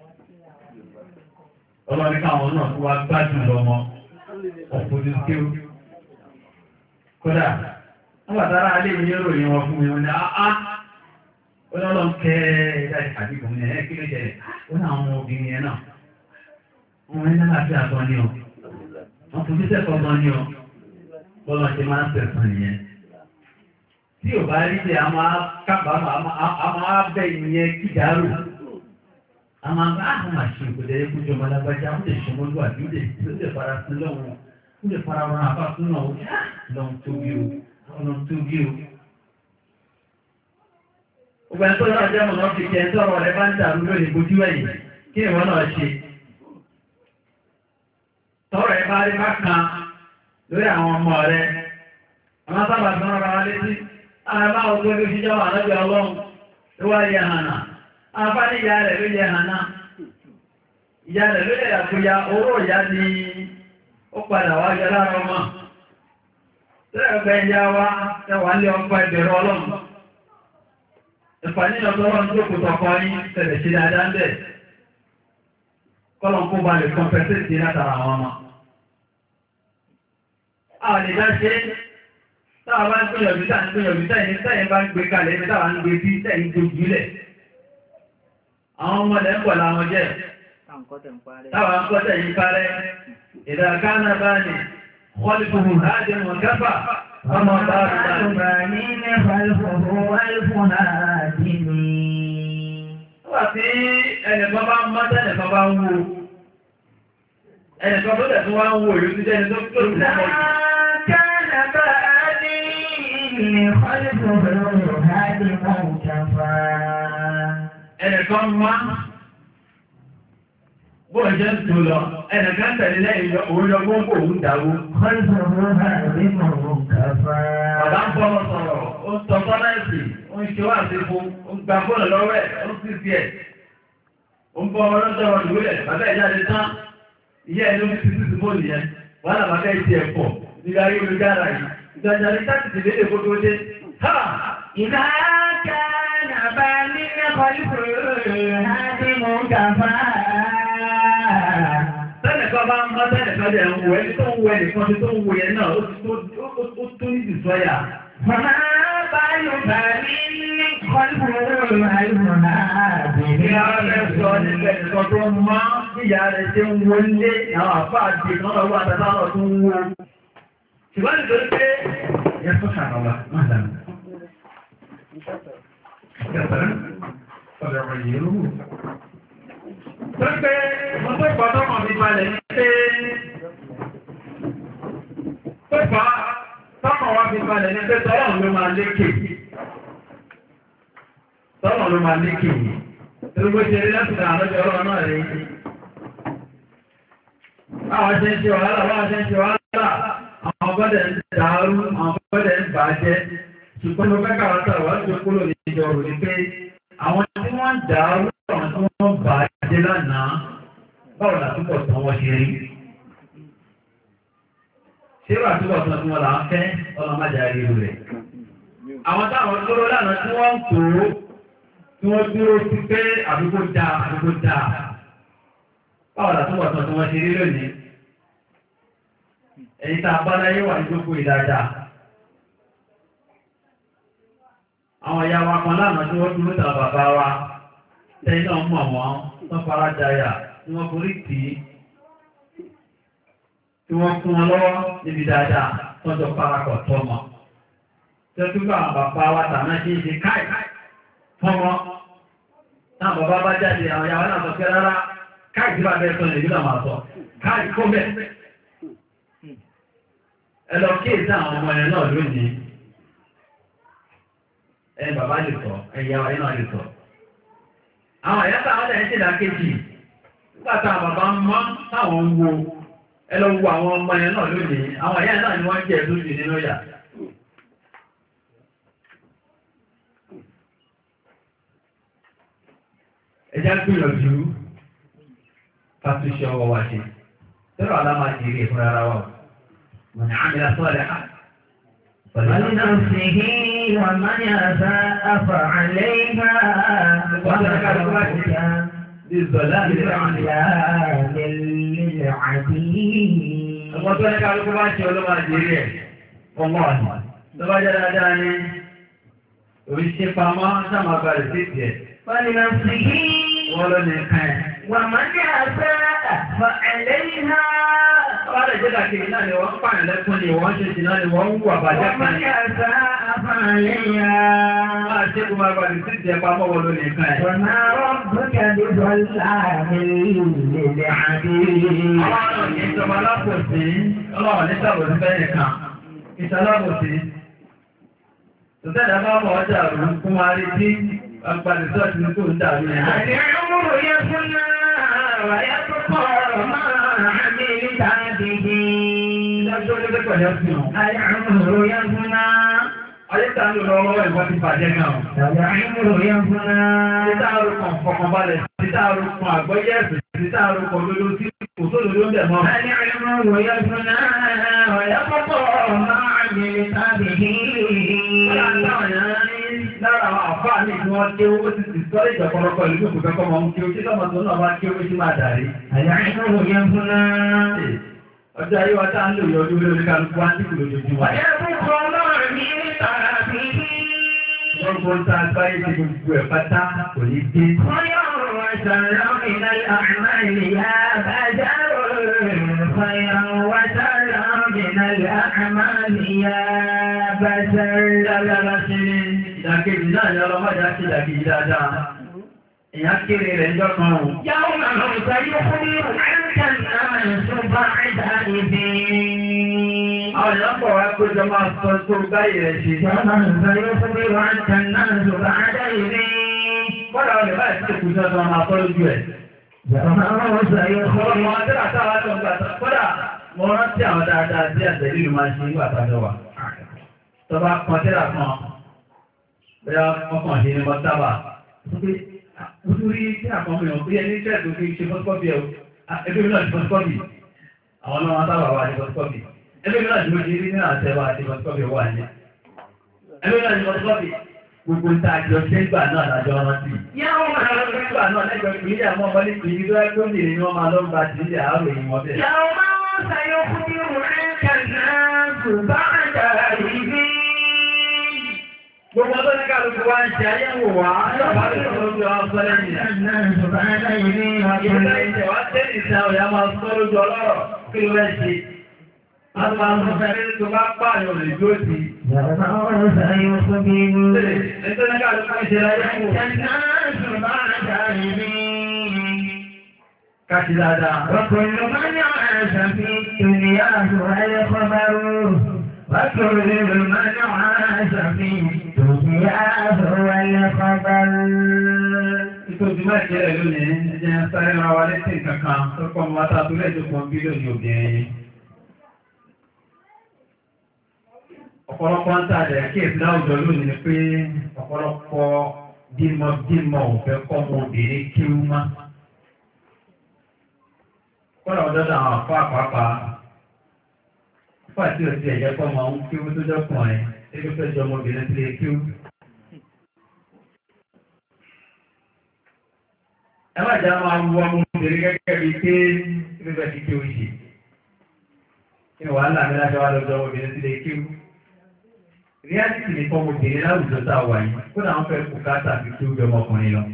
Ọlọ́ni káwọn náà tó wá gbádùn lọ́mọ, ọ̀pọ̀lú kéwú. Kódà, wọ́n bàtàrà alé mi yóò ròyìn wọn fún mi, wọ́n ni àá. Ó lọ́lọ́ ń kẹ́ ẹ̀dá ìpàdé kò ní ẹ̀ kí ló jẹ́ ó ní àwọn obìnrin yẹn náà. Wọ́n ní láti àgbọn ní ọ. Wọ́n fojú sẹ́kọ̀ọ́ gan ní ọ. Bọ́lá ṣe máa ń tẹ̀sán nìyẹn. Tí ò bá rí bẹ́ẹ̀, a máa kábàámọ̀, a máa bẹ̀ ìyẹn kíjàrò. A máa bá àwọn àṣẹ ìpòdè ẹkú jọ ọmọ alágbájá, ó lè ṣọmọlú àbí ó lè fara sí lọ́wọ́, ó lè fara wọn àbá fún náà, lọ́n tóbi o, lọ́n tóbi o. Ògbà tó náà jẹ́ mọ̀nà fi kẹ́ tọ́rọ rẹ bá ń dàrú lónìí bójú ẹ̀yìn, kí ìwọ náà ṣe? Tọ́rọ ẹ bá rí bá kan lórí àwọn ọmọ rẹ, àwọn sábà tó rọra wá létí, àwọn bá ọgbẹ́ ló fi jọ́ wà lọ́jọ́ ọlọ́run tó wá yẹ hànà. Àbá ní ìyá rẹ̀ ló yẹ hànà. Ìyá rẹ̀ ló yẹ àkóyá owó ìyá ni ó padà wá jẹ lára ọmọ. Tẹ́lẹ̀gbẹ́ ìyá wa tẹwà lé ọkọ̀ ẹgbẹ̀rọ ọlọ́run. Ìfàní ọ̀tọ́rọ̀ tó kò tọkọ ní tẹ̀lẹ̀ ṣe dáadáa ń bẹ̀. Kọ́lọ̀n kó ba lè kọ́mpẹ́sẹ̀tì látara àwọn ọmọ. A lè dá ṣe táwa bá ń gbìyànjú tẹ́yìn bá ń gbé kalẹ̀ ní táwa ń gbé bí tẹ́yìn gbójú lẹ̀. Àwọn ọmọdé ń pọ̀ láwọn jẹ́. Táwọn akọ́tẹ̀ yìí parẹ́. Ìdàkánà bá ní wọ́lùfùhù láti mọ̀ káfà. Ọmọ bá rúgbà ní mẹ́fàlùfùhù wọ́lùfùhù láti ní. Wà tí ẹnìkan bá ń mọ́tẹ́ ẹnìkan bá ń wo. Ẹnìkan tó tẹ̀ tó wá ń wo ìlú tí jẹ́ ẹni tó tó lọ́wọ́. Ìdàkánà bá ní mẹ́fàlùfùhù láti mọ̀ káfà. Ẹnìkan máa bóò jẹ́ ń tó lọ, ẹnìkan tẹ̀lé lẹ́yìn òun lọ gbọ́n kò ń dáwó. Bàbá ń bọ́ sọ̀rọ̀, ó ń tọ́ sọ́nẹ́ẹ̀sì, ó ń ṣe wá sí fún, ó ń gba fóònù lọ́wọ́ ẹ̀, ó ń sì sí ẹ̀. Ó ń bọ́ ọmọ lọ́jọ́ ọdún ìwé bàbá ìjáde tán, ìyá ẹ̀ ló fi sí sí fóònù yẹn. Wọ́n là bàbá ìtì ẹ̀ pọ̀ nígbà ayé olùdára yìí. Ìgbàjà ní táàkì ti léde kó tó dé. Ìgbà nàbà nínú kọlùkùrù láti mú kàfà. Tẹ́lẹ̀kọ́ bá ń bá tẹ́lẹ̀kọ́ jẹ́ ń wo ẹni tó ń wo ẹnìkan tí tó ń wo yẹn náà ó tó ní ìsọ́yà. Màmá bá yóò bá nínú kọlùkùrù àìmọ̀ náà. Ìyá rẹ̀ sọ nípa ẹnìkan tó ń mọ́ ìyá rẹ̀ ṣe ń wo lé àwọn àfáà di kan náà wà tẹ́lá náà tó ń wo. Ṣùgbọ́n nítorí pé ẹ fọ́ ṣàrọ̀wà máa dànù. Pẹ́pẹ́ ọjọ́ ìpàdọ́mọ̀ mi balẹ̀ ní pé pẹ́pà tọ́mọ̀ wá fi balẹ̀ ní pé tọ́lọ̀ ló máa lékè. Tọ́lọ̀ ló máa lékè. Gbogbo ṣe rí láti dà lọ́jọ́ ọ̀rọ̀ náà rí. Báwọn ṣe ń ṣe wàhálà, àwọn ọgọ́dẹ̀ ń dàrú, àwọn ọgọ́dẹ̀ ń bàjẹ́. Ṣùgbọ́n ló fẹ́ káwọn sọ̀rọ̀ wá tó kúrò ní ìjọrò ní pé àwọn tí wọ́n ń dà á rúrọ̀ tí wọ́n bà á jẹ́ lánàá báwo làtúbọ̀ tán wọ́n ṣe rí. Ṣé làtúbọ̀ tán tí wọ́n là ń fẹ́ ọlọ́májà rí rẹ̀? Àwọn táwọn dúró lánàá tí wọ́n ń tò ó tí wọ́n dúró sí pé àdúgbò dáa. Báwo làtúbọ̀ tán tí wọ́n ṣe rí lónìí? Ẹ̀yin tá a bá láyé wà ní gbogbo ìdájà. Àwọn ìyá wa kan lánàá tí wọ́n dúró tà bàbá wa tẹ́yìn náà mọ̀ wọ́n tó fara jaya tí wọ́n forí tì í tí wọ́n fún wọn lọ́wọ́ níbi dáadáa tọ́jọ́ parakọ̀ tọ́mọ. Tí ó túbọ̀ àwọn bàbá wa tàná ṣe é ṣe káì fọ́mọ. Náà bàbá bá jáde àwọn ìyá wa náà sọ pé rárá káì tí bàbá ẹ̀ sọ nìyí náà máa sọ káì kó bẹ̀. Ẹ lọ kíyèsí àwọn ọmọ ẹ̀ náà lónìí. Ẹ bàbá lè sọ, ẹ̀yà ẹ̀ náà lè sọ. Àwọn ẹ̀yà táwọn ẹ̀ ń ṣe ìdákejì. Nígbàtà bàbá mọ́ táwọn ń wo, ẹ lọ wo àwọn ọmọ ẹ̀ náà lónìí. Àwọn ẹ̀yà náà ni wọ́n jẹ́ lójú nínú yà. Ẹjá gbìyànjú fàtúnṣe ọwọ́ wa ṣe. Tẹ́rọ aláma jìrì fún ara wa. Mọ̀nà àmì lásọ́ọ̀lẹ̀ á. ولنفسه ومن أساء فعليها وذلك للظلام للعديد. Ọmọ tó ní kálukú bá ṣe olóma jìrì ẹ̀, ọmọ ọ̀nà. Tó bá jẹ́ dáadáa ní oríṣẹ́ pamọ́ sáàmà bàrẹ̀ sí ìtì ẹ̀. ولنفسه Wọ́n lọ ní ẹ̀kan ẹ̀, ومن أساء فعليها Wọ́n lè jẹ́ dàkiri náà ni wọ́n ń pààyàn lẹ́kùn ni wọ́n ṣe jìnnà ni wọ́n ń wà bàjẹ́ kan ومن ni. أساء فعليها Máa ṣe kó máa gbàdì sí ìjẹ pamọ́ wọ́n ló lè kan ẹ̀. وما ربك بظلام للعبيد Ọlọ́run ní ìjọba alábòsí, ọlọ́run ní sàbòsí fẹ́ nìkan, ìṣàlábòsí. Tòtẹ́lẹ̀ bá bọ̀ ọjà rú fún wa rí tí agbàdì sọ́ọ̀tì tó ń dàrú ẹ̀. العمر يفنى ويبقى ما عملت به Ìdájọ́ ló dẹ́kọ̀ọ́ yẹn fi hàn. العمر يفنى Ayé tá ń lò lọ́wọ́ ìwọ́n ti bàjẹ́ náà. العمر يفنى Títà arúkọ̀ fọkànbalẹ̀, títà arúkọ̀ àgbọ́yẹ̀sì, títà arúkọ̀ lólo tí kò tó lólo ń bẹ̀ mọ́. العمر يفنى ويبقى ما عملت به Lára àwọn àfáà ní ìlú wọn kí ó ti ti sọ́rọ̀ ìjọpọ̀lọpọ̀ ìlú kò kẹ́kọ́ mọ́ kí ó tí lọ́mọ tó náà bá kí ó sí máa dàrí. العمر يفنى Ọjọ́ ayé wa tá ń lò yọ ojú lórí kálukú wá ní kò lójoojúmọ́. ويبقى ما عملت به Gbogbo ń ta agbáyé ti gbogbo ẹ̀ pátá kò ní dé. خير وشر من الأعمال يا بشر خير وشر من الأعمال يا بشر Dáadáa ṣe ní ìdàkejì náà ni ọlọ́mọdé á ṣe ìdàkejì dáadáa. Èèyàn kéré rẹ̀ ń jọ́ kan òun. يوم سيخبر عنك الناس بعد إذن Àwọn èèyàn bọ̀ wá péjọ máa sọ tó gáyé rẹ̀ ṣe. يوم سيخبر عنك الناس بعد إذن Kọ́dà olè báyìí tí kò jọ́ máa tọ́ lójú ẹ̀. يوم سيخبر Ọmọ adẹ́rà táwa tó ń gbà tán. Kọ́dà mo rántí àwọn dáadáa tí àtẹ̀lé ìlú máa ń ṣe nígbà tájọ wà. Tọ́ba kan tẹ́lá kan, bóyá ọkàn ṣe ni mo sábà. Ojú rí tí àkọ́mọ̀ èèyàn bí ẹni tẹ́ tó fi ṣe fọ́sọ́bì ẹ̀ ẹgbẹ́ mi náà ti fọ́sọ́bì. Àwọn ọlọ́run sábà wà ní fọ́sọ́bì. Ẹgbẹ́ mi náà ti mo ṣe rí ní àtẹ́wà àti fọ́sọ́bì wà ní. Ẹgbẹ́ mi náà ti fọ́sọ́bì. Gbogbo ń ta àjọ ṣẹ́gbà náà lájọ rántí. يوم Ṣẹ́gbà náà lẹ́gbẹ̀ẹ́ ìpínlẹ̀ àwọn ọmọdé ìpínlẹ̀ tó ẹgbẹ́ òní ni wọ́n máa lọ́ gba ti ilé àárò yìí wọ́n bẹ̀rẹ̀. يوم سيخبر عنك الناس بعد إذن Gbogbo ọdún ní kálukú wá ń ṣe ayẹ́wò wá, yọ̀bá lè sọ lójú àwọn sọ lẹ́yìn rẹ̀. الناس بعد إذن Ìjọba ìjẹ̀wá tẹ́lẹ̀ ìsìn àwọn ìyá máa sọ lójú ọlọ́rọ̀ kí ló fẹ́ ṣe. A máa ń sọ fẹ́ tó bá pààyàn lè jó sí. يوم سيخبر Ẹjọ́ ní kálukú ń ṣe ayẹ́wò. الناس بعد إذن Káṣí dáadáa. وكل من عاش في الدنيا هو الخبر وكل من عاش في الدنيا هو الخبر Ìtòjú mẹ́kẹ̀ẹ́ lónìí, ẹjẹ́ sáré ra wa létí kankan tó pọ̀ mọ́ ta tó lẹ́jọ́ kan bí lónìí obìnrin. Ọ̀pọ̀lọpọ̀ ń tàjẹ̀ kí èsì láwùjọ lónìí ni pé ọ̀pọ̀lọpọ̀ dímọ̀ ò fẹ́ kọ́ mọ obìnrin kí ó má. Kọ́lá ọ̀dọ́dọ̀ àwọn àpá àpapà fún àti òsì ẹ̀jẹ̀ kọ́ mọ ohun kí ó tó jọ́kùnrin ẹgbẹ́ fẹ́ jọ ọmọbìnrin sílé kí ó. Ẹ má jà máa wú ọmọbìnrin gẹ́gẹ́ bíi pé ẹgbẹ́ fi kí ó ṣe. Kí wàhálà mi láti wá lọ́jọ́ ọmọbìnrin sílé kí ó. Reality ni fọmọ obìnrin láwùjọ tá a wà yìí, kódà wọn fẹ́ kó káàtà fi kí ó jọ ọmọkùnrin lọ.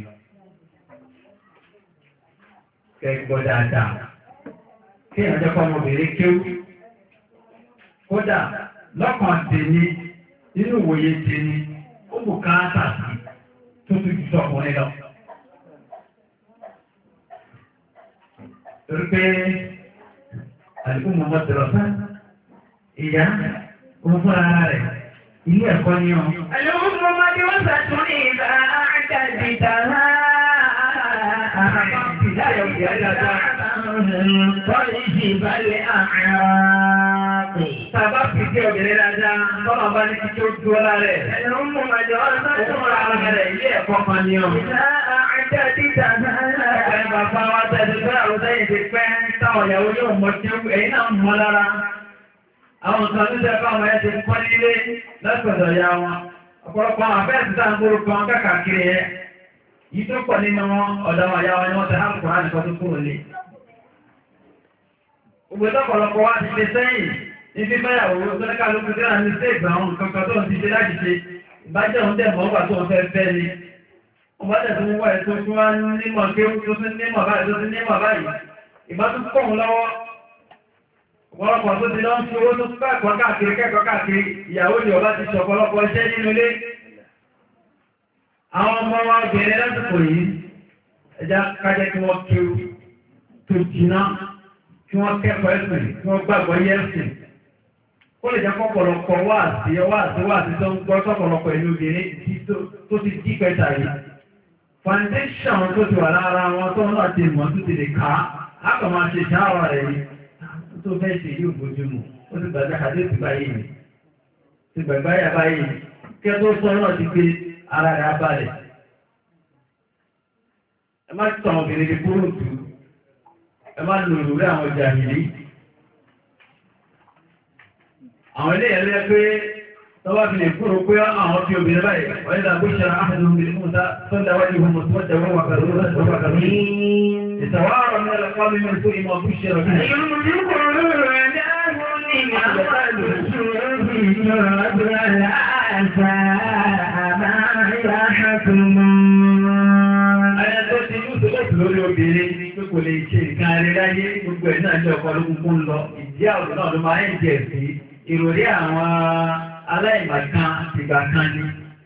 Kẹ́gbọ́ dáadáa. Kí èèyàn jẹ́ fọmọ obìnrin kí ó. Kódà lọ́kàn tèmi, nínú ìwòye tèmi, ó kó káàtà sí tó tún ju ọkùnrin lọ. Torí pé àdìgbò mọ́mọ́ tẹ̀lọ́ sá, ìyá, òun fúnra rẹ̀. Ilé ẹ̀kọ́ ní ọ. الأم مدرسة إذا أعتدتها طيب الأعراق Tàbá fìdí ọ̀gẹ̀rẹ̀ dáadáa, tọ́nà bá ní kíkí ó dúró lárẹ̀. الأم مدرسة Òun ara rẹ̀ ilé ẹ̀kọ́ kan ní ọ. إذا أعتدتها Ẹ̀yìn bàbá wa tẹ̀lé fẹ́ àwọn sẹ́yìn ti pẹ́ táwọn ìyàwó yóò mọ̀ tí ẹ̀yìn náà mọ́ lára. Àwọn nǹkan tó jẹ́ fáwọn ẹ̀ ti pọ́n nílé lọ́sọ̀dọ̀ ya wọn. Ọ̀pọ̀lọpọ̀ àwọn afẹ́ẹ̀sì tá ń gbóró kan káàkiri ẹ̀. Yìí tó pọ̀ nínú wọn ọ̀dọ̀ àwọn àyà wọn ni wọ́n ti hàn kùnrin nìkan tó kúrò lé. Gbogbo ìtọ́pọ̀lọpọ̀ wa ti ṣe sẹ́yìn ní fífẹ́yàwó tó ní kálukú tí wọ́n ti ṣe ìgbà àwọn nǹkan kan tó ń ti ṣe láti ṣe. Ìbájẹ́ òun tẹ̀ mọ́ wà tó ń fẹ́ fẹ́ ni. ọba tẹ̀ tó ń wá ẹ̀ tó tún wá nímọ̀ kéwú tó tún nímọ̀ báyìí tó tún nímọ̀ báyìí ìbá tún kọ̀ wọn lọ́wọ́ ọ̀pọ̀lọpọ̀ tó ti lọ ń fi owó tó kẹ́kọ̀ọ́ káàkiri ìyàwó ni ọba ti ṣọ̀pọ̀lọpọ̀ iṣẹ́ nínú ilé àwọn ọmọ wa obìnrin lásìkò yìí ẹjá kájẹ́ kí wọ́n kéwú tó jìnnà kí wọ́n kẹ́kọ̀ọ́ ẹ̀sìn kí wọ́n gbàgbọ́ yẹ́sìn ó lè jẹ́ kọ́pọ̀lọpọ̀ wáàsí tó ń gbọ́ sọ́pọ̀lọpọ̀ ìlú obìnrin tó ti dí pẹ́ta yìí foundation tó ti wà lára wọn tó náà ti mọ̀ tó ti lè ká á kàn máa ṣe ṣáwà rẹ̀ yìí tó fẹ́ ṣe yóò bójúmu ó ti gbàgbé àdéhùn báyìí ni ti gbàgbé àyà báyìí kí ẹ tó sọ náà ti gbé ara rẹ̀ abalẹ̀ ẹ má tàn obìnrin ní kúrò tù ẹ má lò lórí àwọn ọjà yìí àwọn ilé ẹ̀rẹ́ pé tọ́wọ́ fi lè kúrò pé àwọn fi obìnrin báyìí wọ́n yẹ́ dàgbé ṣe àhàdùn obìnrin fún ta tó dáwájú ọmọ tó wọ́n tẹ̀wọ́ wà pẹ̀lú ìtàwárọ̀ ní ẹlẹ́kọ́ mímọ̀ tó ìmọ̀ bú ṣe rọ̀ lórí obìnrin pé kò lè ṣe nǹkan rẹ̀ láyé gbogbo ẹ̀ náà jẹ́ ọkọ̀ olókùnkùn lọ ìdí àwòrán náà ló máa ń jẹ́ sí ìròrí àwọn aláìmọ̀kan ìgbà kan ní.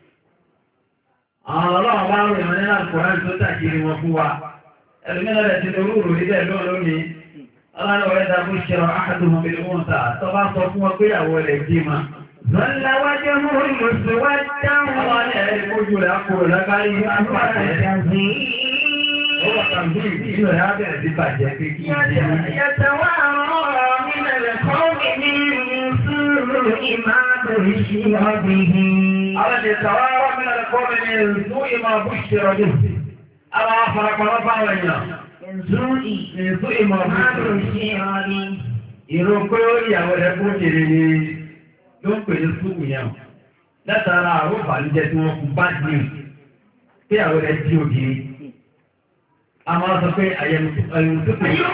Àwọn ọlọ́run bá ń rìn wọn nínú àkùrán tó tàkiri wọn fún wa. Ẹlòmínà rẹ̀ ti lórú rò níbẹ̀ lónìí. Ọlọ́run ọ̀rẹ́ dàbò ṣẹ̀rọ àkàdùnmọ̀ bí wọ́n ta tó bá sọ fún wọn pé ìyàwó rẹ̀ jí ma. Zọ́lá wájú mú ìmùsùn wá dáhùn. Ọlọ́run ẹ̀rí kójú rẹ̀ akóró lágbárí àpàtẹ́. Ó wà kàn bí ìlú rẹ̀ á bẹ̀rẹ̀ sí bàjẹ́ pé kí ìdí ní. Yàtọ̀wá ọ̀rọ̀ mi lẹ̀lẹ̀ kọ́ mi ní ìṣúrù ìmáàbò ìṣirò bìí. Àwọn ìṣàwárọ̀ mi lẹ̀lẹ̀ kọ́ mi ní ìṣú ìmáàbò ìṣirò bìí. Àwọn afárapamọ́ báwọn èèyàn. Ìṣú ìmáàbò ìṣirò bìí. Ìró pé ó ìyàwó rẹ̀ kó jèrè ni ló ń pè ní súwù yẹn. Látara àrùn bàlújẹ́ tí wọ́n fún bá ní pé àwọn rẹ̀ jí ògiri. A máa sọ pé àyẹ̀mù tó pè é.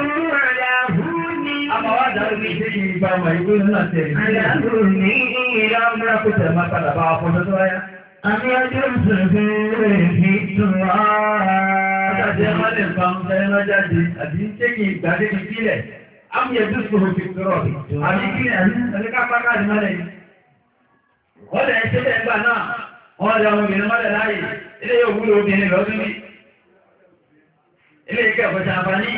Àmọ́ wá dárí ní ìdí ìgbà ọmọ ìwé náà tẹ̀lé. Àyàbò ní Ìyá ọmọ kò tẹ̀ máa padà bá ọpọlọ tó wáyá. àmì ọjọ́ ìṣẹ̀lẹ̀ ìtura. Ọjáde máa lè fa ń fẹ́ lọ́jáde àti kéèkì ìgbàdé ní kílẹ̀. Àmì ẹ̀dùn sọ̀rọ̀ ti sọ̀rọ̀. Àbí kílẹ̀ àti kápá káàdì mọ́lẹ̀ yìí. Wọ́n lẹ̀ ṣe bẹ́ẹ̀ gbà náà. Wọ́n lẹ̀ ọmọ obìnrin mọ́lẹ̀ láàyè. Ilé yóò wúlò obìnrin lọ́dún ní. Ilé ìkẹ́kọ̀ọ́ ṣàǹfààní.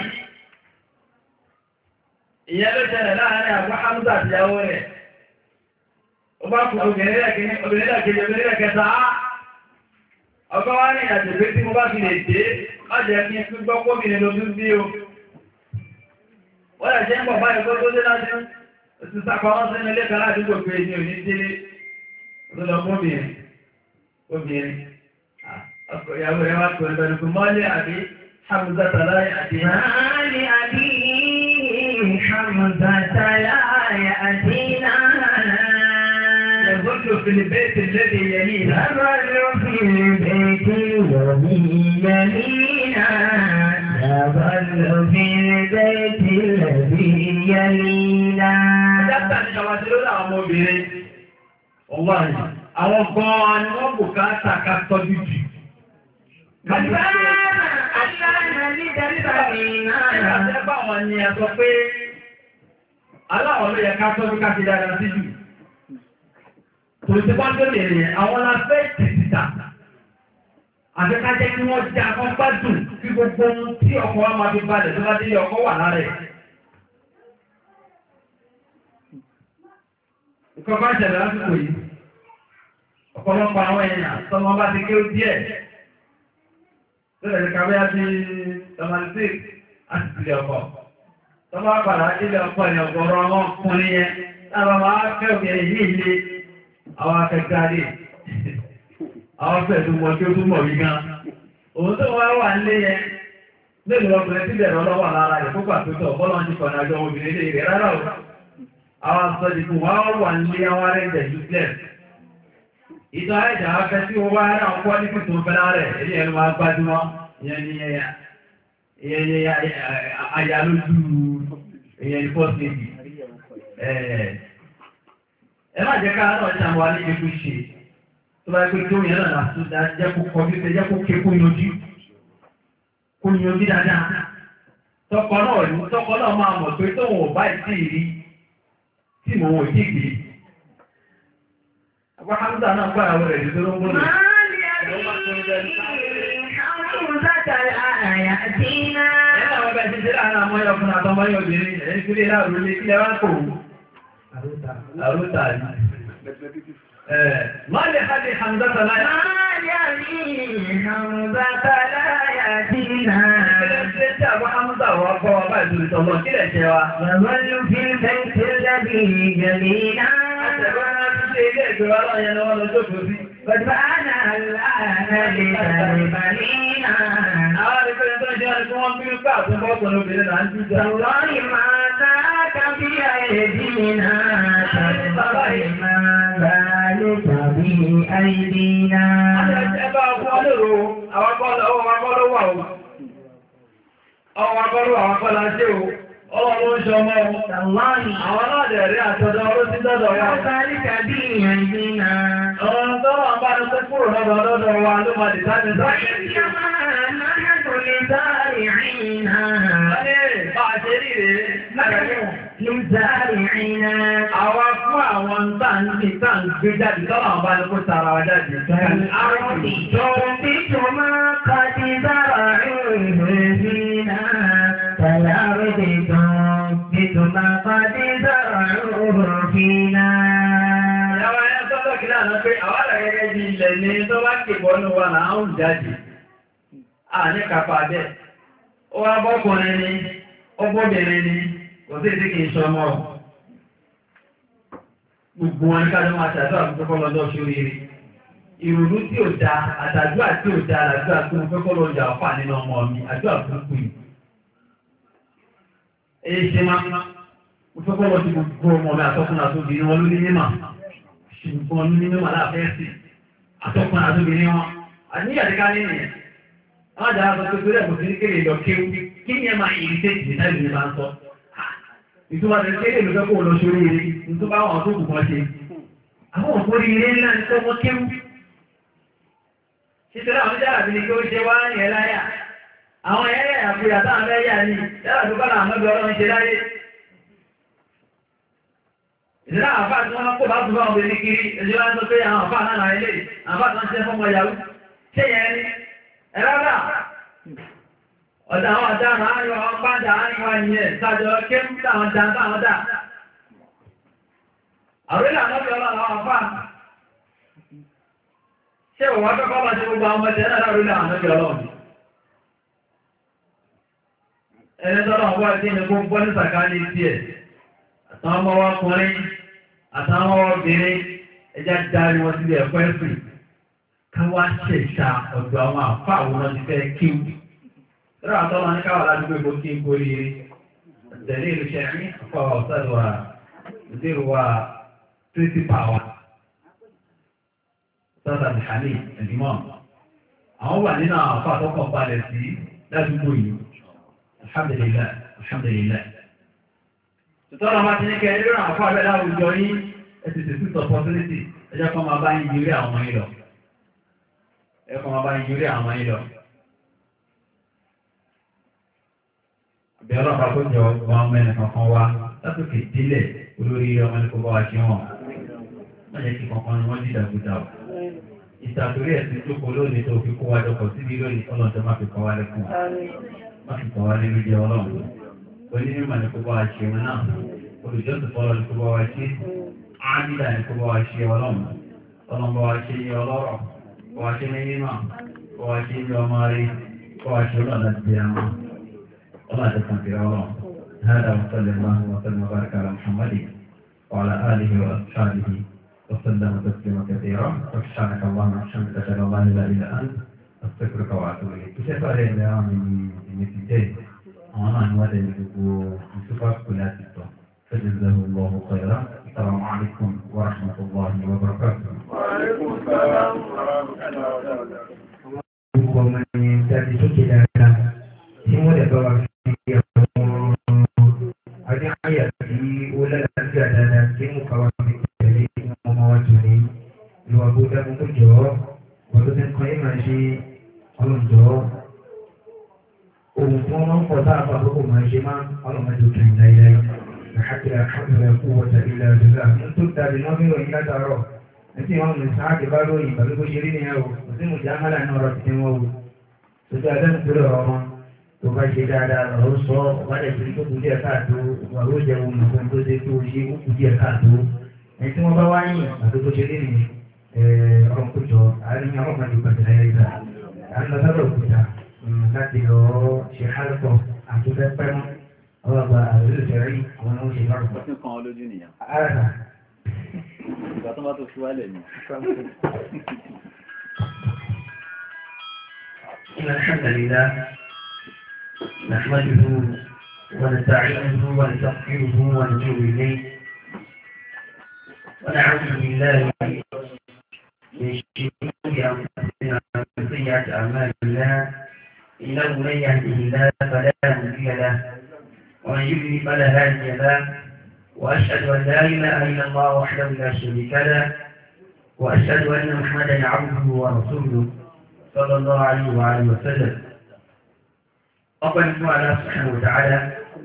Ìyẹn ló ṣẹlẹ̀ láàárín àbú Hamza àti ìyàwó rẹ̀. Ó bá kú obìnrin lẹ́kẹta. Ọkọ wá ní ìrìnàjò pé tí mo bá fi lè dé, má jẹ́ kí n tún gbọ́ kóbìnrin lójú bí o. Wọ́n lè jẹ́ ń bọ̀ báyìí kó tó dé láti ti sàkọ́wọ́n sínú ilé kan láti gbogbo èdè òní délé. Ó lọ obìnrin. Ọkọ ìyàwó rẹ̀ wá pẹ̀lú ẹgbẹ̀rún fún mọ́lẹ̀ àbí Hamza tàláyé àti Máàlì àbí Hamza tàláyé àti náà. يظل في البيت الذي يلينا يظل في البيت الذي يلينا. يظل في البيت الذي يلينا. Dáta ni ṣàwàtí ló láwọn ọmọbìnrin. Ọwọ́n àwọn gan-an ni wọ́n bùkátà ká tọ́jú jù. Bàbá aláàrẹ̀ dẹ́gbà mi náà. Ẹgbẹ́ wọn ni ẹ sọ pé aláwọ̀ ló yẹ ká tọ́jú ká ti dára sí jù. Tòṣìpá tó lè rìn àwọn afẹ́ tìtìtà. Àfẹ́kájẹ́ kí wọ́n jẹ́ akọ́gbádùn kí gbogbo ohun tí ọkọ̀ wa máa fi balẹ̀ tó bá délé ọkọ̀ wà lára ẹ̀. Nǹkan bá ṣẹlẹ̀ lásìkò yìí. Ọ̀pọ̀lọpọ̀ àwọn èèyàn tọmọ bá ti kéwú díẹ̀. Lọ́dẹ̀ ní kàwé àti tọmọdé àti ìpìlẹ̀ ọkọ̀. Tọmọ padà ilé ọkọ̀ ni ọ̀gọ̀rọ̀ wọn kún ní yẹn. Lábàá máa fẹ́ òkèèrè ní ilé àwọn akẹ́kọ̀ọ́ àwọn pẹ̀lú wọn tí ó túnmọ̀ wí gan. Òun tó wá wà nílé yẹn, lẹ́nu ọkùnrin tí bẹ̀rẹ̀ ọlọ́wà lára rẹ̀ púpà tó tọ̀ bọ́lọ́n ti kọ̀nà àjọ obìnrin lè rẹ̀ rárá o. Àwọn àṣọ́dìkù wọ́n wà nílé àwọn arẹ́jẹ̀ useless. Ìtọ́ àìjà afẹ́ tí ó wá rẹ̀ àwọn pọ́ ní fìtò ń fẹ́lá rẹ̀, èyí ẹnu máa gbájúmọ́, ìyẹn ni àyàlójú ìyẹn ni first lady. Ẹ má jẹ́ ká náà ṣàwọn alẹ́gbẹ̀kú ṣe. tó bá pé kí ó yẹn náà àtúndà jẹ́ kó kọjú tẹ jẹ́ kó ké kó yanjú dáadáa. Tọkọ náà máa mọ̀ pé tóun ò bá ìsí rí tí mò ń wò jí kìí. Àpá Hamza náà gbà àwọn ẹ̀dùn tó ló ń gbọ́dọ̀. Àwọn ọba ẹ̀sìn sílẹ̀ àwọn ọmọ ọkùnrin àtọmọ yóò obìnrin ẹ̀yìn sílẹ̀ láàrú lé kílẹ̀ wá kò wù. Àrúta ni. Má lè ha lè Hamza láyà. Ṣé àwọn Hamza wà kọ́ ọba ìdúró tọ̀lọ̀ kílẹ̀ ṣe wa? Bàbá ló fi ń bẹ́ tẹ́lẹ̀ bí ìgbẹ̀lẹ̀ náà. Àtẹ̀gbọ́n ti ṣe ilé ìgbé wa lọ́yẹn ni wọ́n lọ jókòó sí. Bàbáná aláàrẹ lè tàbí bàlínà. Àwọn ìpínlẹ̀ tó ń jẹ́ ẹni tí wọ́n bí ń pà tó bọ́kùn lóbìnrin náà ń jíjà. Lọ́rí máa dáadáa bí àìdí náà. Tàbí máa bá lè tàbí àìdí náà. Ẹbá ọkùn ọlọ́rọ̀ àwọn akọ́lọ́ wà ó. Àwọn akọ́lọ́ àwọn akọ́lá ṣe ó. Ọlọ́run ń ṣọmọ́ Tàwárì. àwọn náà rí àtọ́dọ̀ ọrọ̀ sí dọ́dọ̀ wa. Bàbárí tàbí àìdí náà. Ọ̀rọ̀ tọ́rọ̀ bá ní tó kúrò lọ́dọ̀ wa ló máa dì sáàdì sáàdì. Àwọn fún àwọn táǹkì gbé jáde tọ́rọ̀ bá ní kó tara wa jáde. Àwọn ìjọ tí tó máa kàdí sára ìrìn náà. Tàlárèdè gan, bí tó máa kàdí sára ìrìn náà. Àwọn ẹ̀yà tọ́lọ̀ kí náà pé àwọn àrẹ̀gẹ́gẹ́ bí ilẹ̀ ní tó bá kèbọ́nù wa náà ń jáde. À ní kàpà bẹ́. Ó wá bọ́kùnrin ni, ó bọ́bìnrin ni, kò sí ìdí kìí ṣọmọ. Gbogbo wọn ní kájọ máa ṣàdúrà fún pẹ́kọ́ lọ́dọ̀ ṣoríire. Ìrònú tí ò da, àtàdúrà tí ò da, àdúrà tó ń pẹ́kọ́ lọ́jà ọ̀fà nínú ọmọ mi, àdúrà burúkú yìí. Èyí ṣe máa mo fẹ́ kọ́ lọ sí gbogbo ọmọ mi àtọkùnrin àtòbìnrin wọn lórí mímọ̀. Ṣùgbọ́n ní mímọ̀ láàfẹ́ sí àtọkùnrin àtòbìnrin wọn. Àníyàdíká nínú yẹn. Àwọn àjàrà sọ pé rẹ̀ kò sí ní kéde lọ kéwú. Kí ni ẹ máa ìrìtẹ́ ìdí táìlì ní bá ń sọ? Ìtumọ̀ àti kéde ló fẹ́ kó lọ sórí eré. Nítorí àwọn tó kù kan ṣe. Àwọn òkúri eré ńlá ní tọ́mọ kéwú. Ṣíṣe láwọn jára bí ni kí ó ṣe wá ní ẹ láyà. Àwọn ẹ̀yà àfihàn táwọn fẹ́ yà ní yàrá tó bá làwọn ọmọdé ọlọ́run ṣe láyé. Ìdílá àfá tí wọ́n kó bá tún bá ọmọdé kiri, ìdílá tó pé àwọn àfá náà ilé, àfá tó ń ṣe fọ́mọ ìyàwó. Ṣé yẹn ni? Ẹ̀rọ́dà, ọ̀dà àwọn ọ̀dà àárín wọn pàdà àárín wọn ìyẹn, sájọ kéwú táwọn dá táwọn dá. Àrílà lọ́pẹ́ ọlọ́run àwọn àfá. Ṣé òwò akẹ́kọ̀ọ́ bá ṣe gbogbo àwọn ọmọdé náà lárílà àwọn ọmọdé ọlọ́run? Ẹni tọ́lọ̀ wá sí ní gbogbo ní sàkáàlì tí ẹ̀. Àtàwọn ọmọ ọkùnrin, àtàwọn ọmọ obìnrin, ẹjá dárí wọn sílẹ̀ ẹ̀kọ́ ẹ̀sìn. Káwá ṣẹ̀ṣà ọ̀dọ̀ àwọn àfá àwọn ọdún fẹ́ kíw. Lọ́rọ̀ àtọ́lọ́ ní káwà ládùúgbò ìbò kí n kó rí rí. Tẹ̀lé ìlú ṣẹ̀rí ọkọ̀ ọ̀sẹ̀lúwà, ìdíruwà, pírísípàwà. Sọ́dà Bìhálì, ẹ̀dìmọ́. Àwọn wà nínú àwọn àfá àtọ́kọ̀ balẹ̀ sí ládùúgbò yìí. Alhamdulillah, alhamdulillah. Tọ́lá máa ti ní kẹ́ ẹ̀rọ àwọn afọ́ abẹ́lá àwùjọ yìí, ẹ̀sì tẹ̀sí opportunity, ẹjọ́ kan máa bá yín yúrí àwọn ọmọ yìí lọ. Ẹ̀kọ́ máa bá yín yúrí àwọn ọmọ yìí lọ. Àbí ọlọ́pàá kó jọ wọn mẹ́rin kankan wá látòkè délẹ̀ olórí ọmọ ní kó bá wa ṣe wọn. Wọ́n jẹ́ kí kankan ni wọ́n dìdà gbúdà o. Ìtàkùrí ẹ̀sìn tó kọ lónìí tó fi kó wa jọkọ̀ síbi lónìí ọlọ́dọ̀ má fi kọ́ wa lẹ́kùn. Má fi kọ́ wa nínú jẹ ọlọ́run. Onímọ̀ ní kó bá wa ṣe wọn náà. Olùjọ́sìn fọ́lọ́ ní kó bá wa ṣe. Ámìlà ní kó bá wa ṣe ọlọ́run. Ọlọ́run bá wa ṣe ní ọlọ́rọ̀. Kó wa ṣe ní mímọ̀. Kó wa ṣe ní ọmọ rí. Kó wa ṣe ọlọ́run láti jẹ àwọn. Ọlọ́run àti kan kìrọ ọlọ́run. هذا وصلى الله وسلم وبارك على محمد وعلى آله وأصحابه وسلم تسليما كثيرا سبحانك اللهم وبحمدك أشهد أن لا إله إلا أنت أستغفرك وأتوب إليك. كيف أريد أن يمثل أنا أنواد يسوع كلاتي فجزاه الله خيرا. السلام عليكم ورحمة الله وبركاته. وعليكم السلام ورحمة الله وبركاته. ومن يمتد كده سمو دبوا في هذه حياتي ولا نجد أنا سمو كوابي كده ومواجهني لو أبو دبوا جو ṣe ọlọ́dọ̀ ohun tí wọ́n máa ń pọ̀ tá a bá gbogbo máa ṣe máa ọlọ́mọdé òkè ìdáyẹ̀lẹ́ àkàkiri àkàkiri kú wọ́tà ilẹ̀ ọ̀dọ́dọ́ àmì tó dàbí náà bí ròyìn látàárọ̀ ẹtí wọn mú sáàkì bá ròyìn pẹ̀lú bó ṣe rí nìyẹn o kò sí mùjá mọ́lá náà rọ̀ títí wọn o tòtí adẹ́nukúrò ọmọ tó bá ṣe dáadáa lọ́wọ́ sọ wálé torí tó kù díẹ̀ káàtó wàrú jẹ́ ohun nǹkan tó ṣe tó ṣe ó kù díẹ̀ káàtó ẹni tí wọ́n bá wáyìn àti bó ṣe rí nìyẹn ọkùnjọ àárín ọmọdé pàtàkì ayé ìgbà àlọ́sọ́dọ̀ òkúta láti lọ ṣe hálùkọ àti pẹ́pẹ́ mọ́ ọlọ́gba àlùfẹ́ rí àwọn ọmọ ṣe lọ́rùn. Wọ́n ti kan ọ lójú nìyẹn. Ààrẹ. Ìgbà tó bá tó fi wálẹ̀ ni. إن الحمد لله نحمده ونستعينه ونستغفره ونتوب إليه ونعوذ بالله من شرور أنفسنا ومن سيئات أعمالنا إنه من يهده الله فلا مضل له ومن يضلل فلا هادي له وأشهد أن لا إله إلا الله وحده لا شريك له وأشهد أن محمدا عبده ورسوله صلى الله عليه وآله وسلم أقبل الله سبحانه وتعالى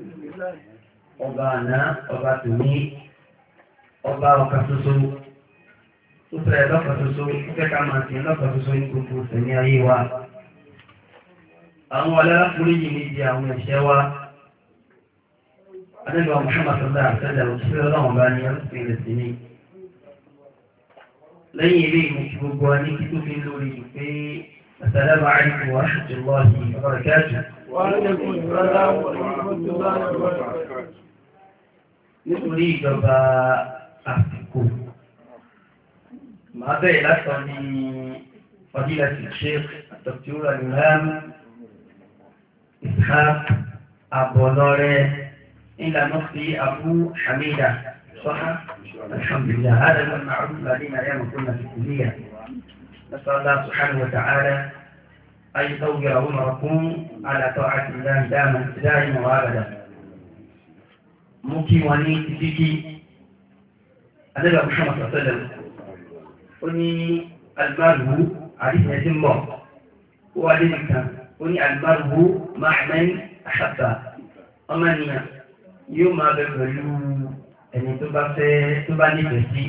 أبانا أباتني أبا وكسوسو tó fẹ́ lọ́kọ̀ọ́sọ́sọ́ fẹ́ ká máa ti lọ́kọ̀ọ́sọ́sọ́ ní gbogbo ìsẹ̀mí ayé wa. Àwọn alárakùnrin yìí níbi àwọn ẹ̀ṣẹ̀ wa. Adébà Muhammad sallallahu alaihi wasallam òṣìṣẹ́ ọlọ́run bá ní ọ̀sìn ilẹ̀ sí ní. Lẹ́yìn ilé ìmú ti gbogbo wa ní kí tó fi lórí pé Assalamu alaikum wa rahmatullahi wa barakatuh. Wa alaikum assalam wa rahmatullahi wa barakatuh. Nítorí ìjọba àsìkò. ما بين لكني فضيلة الشيخ الدكتور الإمام إسحاق أبو نوري إلى مفتي أبو حميدة صح؟ الحمد لله هذا هو المعروف الذين أيام كنا في الكلية نسأل الله سبحانه وتعالى أن يطور عمركم على طاعة الله دائما وأبدا ممكن وني تجيكي النبي محمد صلى الله عليه وسلم ó ní almaruhu àdíjẹ́ tí ń bọ̀ ó wá dé nìkan ó ní almaruhu ma'aman ahabba ọmọ ènìyàn yóò máa bẹ pẹ̀lú ẹni tó bá nífẹ̀ẹ́ sí.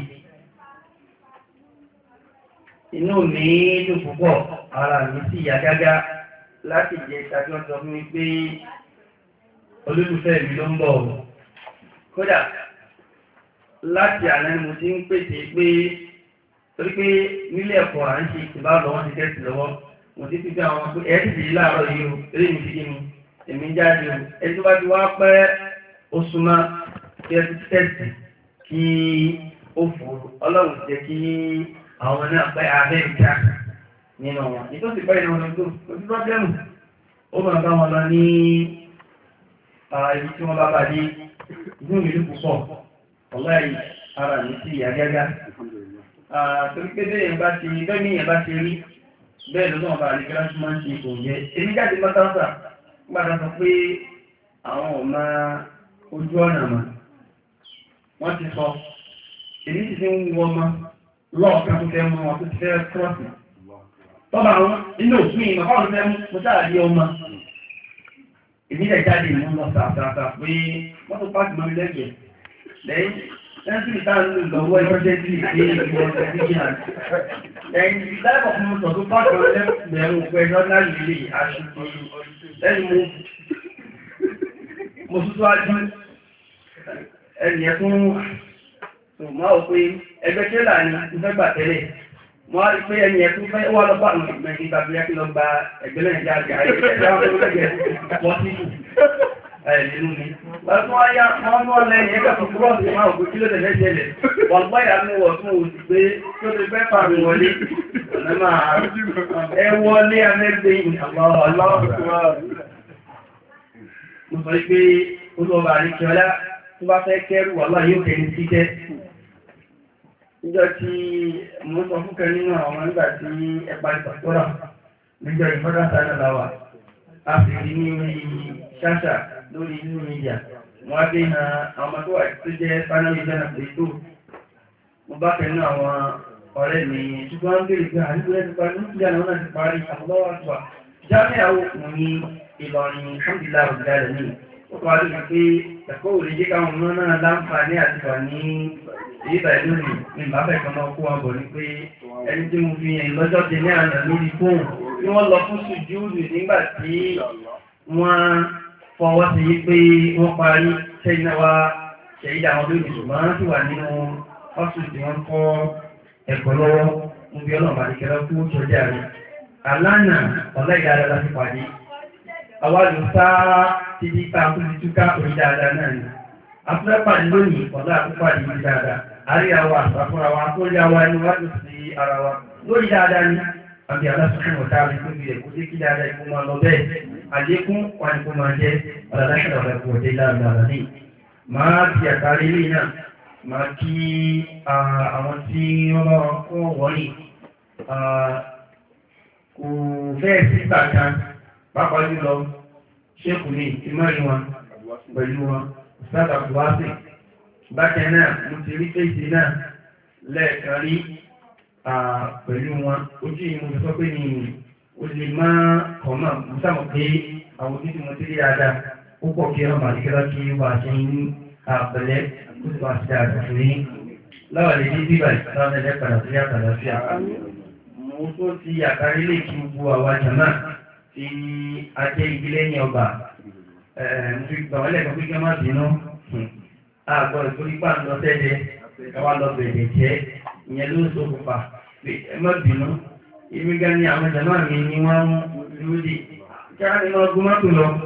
Inú mi dùn púpọ̀ ara mi sì yá gágá láti jẹ ìtàkì ọ̀sọ̀ fún mi pé olólùfẹ́ mi ló ń bọ̀ kódà láti àná mo ti ń pèsè pé torí pé nílé ẹ̀kọ́ à ń ṣe ìtìbá lọ́wọ́ ti tẹ́sì lọ́wọ́ mo ti fi bí àwọn pé ẹ̀ ti dì í láàárọ̀ yìí o eré mi ti dé mi èmi jáde o ẹni tó bá ti wá pẹ́ oṣù máa kí ẹ ti tẹ́sì kí ó fò ọlọ́run jẹ́ kí àwọn náà pẹ́ Amẹ́ríkà nínú wọn ìtòsí pẹ́ ìnáwó lọ́dún kò sí pọ́blẹ́mù ó máa bá wọn lọ ní ibi tí wọ́n bá dé inú ìlú púpọ̀ ọ̀láì ara mi sí ìyá gágá. Torí pé bẹ́ẹ̀ bá ti rí bẹ́ẹ̀ ló náà bá rí kíláṣí máa ń ṣe kò jẹ́. Èmi jáde pátápátá gbádá sọ pé àwọn ọ̀ma ojú ọ̀nà mà. Wọ́n ti sọ, èmi sì ti ń wọ ọmọ lọ́ọ̀kan tó fẹ́ mú wọn tó ti fẹ́ kírọ́ọ̀sì. Tọ́ba àwọn inú òfin ìmọ̀ fáwọn fẹ́ mú mo sáà rí ọmọ. Èmi lẹ̀ jáde ìmú lọ sàtàtà pé wọ́n tó pàṣẹ mọ́ mi lẹ́gbẹ̀ẹ́. Lẹ́yìn ẹni tí ìta ń lò lọ́wọ́ ìrọ́jẹ́ sí ìpé ìwọ̀n tẹ̀síkìyàn. Ẹni ìdáìbọ̀ fún mọ́tò tó pàtàkì lẹ́gbẹ̀rún pẹ̀lú láàrín ilé aṣùkú lẹ́yìn mo tútù ájú ẹni ẹ̀kún máa ò pé ẹgbẹ́ tẹ́lá ni ìfẹ́ gbà tẹ́lẹ̀. Mo á rí pé ẹni ẹ̀kún fẹ́ wà lọ́pàá àwọn ìgbẹ̀ ìgbà bí i lọ gba ẹgbẹ́ lẹ́yìn jáde nínú ni. Wọ́n tún wáyá wọ́n mọ́ lẹ́yìn ẹgbẹ́ tó kúrọ̀ sí máa ògbé kí ló tẹ̀lé jẹ́lẹ̀. Wọ́n gbọ́ ìyá mú wọ̀ tún òsì pé tó lè fẹ́ fà mí wọlé. Ọ̀nà máa ẹ wọlé amẹ́gbẹ́ ọlọ́run. Mo sọ pé olúọba àríkíọlá tó bá fẹ́ kẹ́rù wàhálà yóò kẹ́ni sí jẹ́. Níjọ́ tí mo sọ fún kẹ́ nínú àwọn nígbà tí ẹ̀pà ìpàkọ́rà níjọ́ ìfọ́dá sáà láwà. A sì rí ní ṣáṣà lórí inú mídíà wọ́n dé na àwọn tó wà tó jẹ́ panel ìjọna pẹ̀lú mo bá tẹ̀lú àwọn ọ̀rẹ́ mi ṣùgbọ́n ń bèèrè pé àríwẹ̀ ti parí ní ìjà náà ti parí àbúlọ́wọ́ àtúwà jámẹ́ àwọn ní Ìlọrin alhamdulillah ọ̀gbẹ̀rẹ̀ ní ó kọ́ àdúgbò pé ẹ̀kọ́ ò lè jẹ́ káwọn ọmọ náà láǹfààní àti wà ní ìyíbà ìlónìí ní ìbáfẹ́ kan náà kó wọn bọ̀ ní pé ẹni tí mo fi hàn lọ́jọ́ ti ní àná lórí fóònù tí wọ́n lọ fún sùjúùdù nígbà tí wọ́n fọwọ́ sí pé wọ́n parí sẹ́yìn náà wá ṣẹ̀yìn àwọn lónìí ṣùgbọ́n sì wà nínú ọ́sùn tí wọ́n kọ́ ẹ̀kọ́ lọ́wọ́ ń bí ọlọ́ọ̀bà àdìkẹ́lọ́ kú sọ́jà rẹ̀ alánà ọ̀lá ìdára láti pàdé àwádùn sáà ti di ta kú ti túká orí dáadáa náà ni afẹ́pàdé lónìí ọ̀lá àkúpàdé orí dáadáa àrí àwa àfúnra wa tó rí àwa ẹni wájú sí ara wa lórí dáadáa ni àbí aláṣùkún ọ̀tá rẹ̀ tó fi ẹ̀kú sí kí dáadáa ikú máa lọ bẹ́ẹ̀ àlékún wà ní kó máa jẹ́ ọ̀làdáṣẹ́ ọ̀lẹ́kùn ọ̀dẹ́ láàrín ní máa ti àtàrí ilé náà máa kí àwọn tí wọ́n kọ́ wọ́nì kò fẹ́ sígbà kan pápá jùlọ ṣékù ní ìmọ̀rin wọn pẹ̀lú wọn sábà buwásì bákan náà mo ti rí fèsì náà lẹ́ẹ̀kan rí pẹ̀lú wọn ojú ìmú sọ pé ní o lè máa kọ̀ọ̀mà mo sábà pé àwọn títí mo ti rí dáadáa púpọ̀ kí ọmọ àdìkẹ́lá kí wà ṣe ń àpẹẹlẹ kó sì wá sí dáadáa fún yín láwàlẹ̀ ní bíbà ìsáwọn ẹlẹ́pàdà sí àtàlà sí àkàlù mo tó ti àkárí lè kí gbogbo àwa jàmáà tí a jẹ́ igi lẹ́yìn ọba mo fi gbà wọ́n lẹ́kọ̀ọ́ pé kí wọ́n má bínú àgbọ̀ ìforípà ń lọ sẹ́jẹ́ káwá lọ bẹ̀rẹ̀ jẹ́ ìyẹn ló ń ṣokùnfà pé ẹ má bínú ibi gan ni àwọn jàmáà mi ni wọ́n ń dúró dé káà ní wọ́n gbọ́n mọ́tò lọ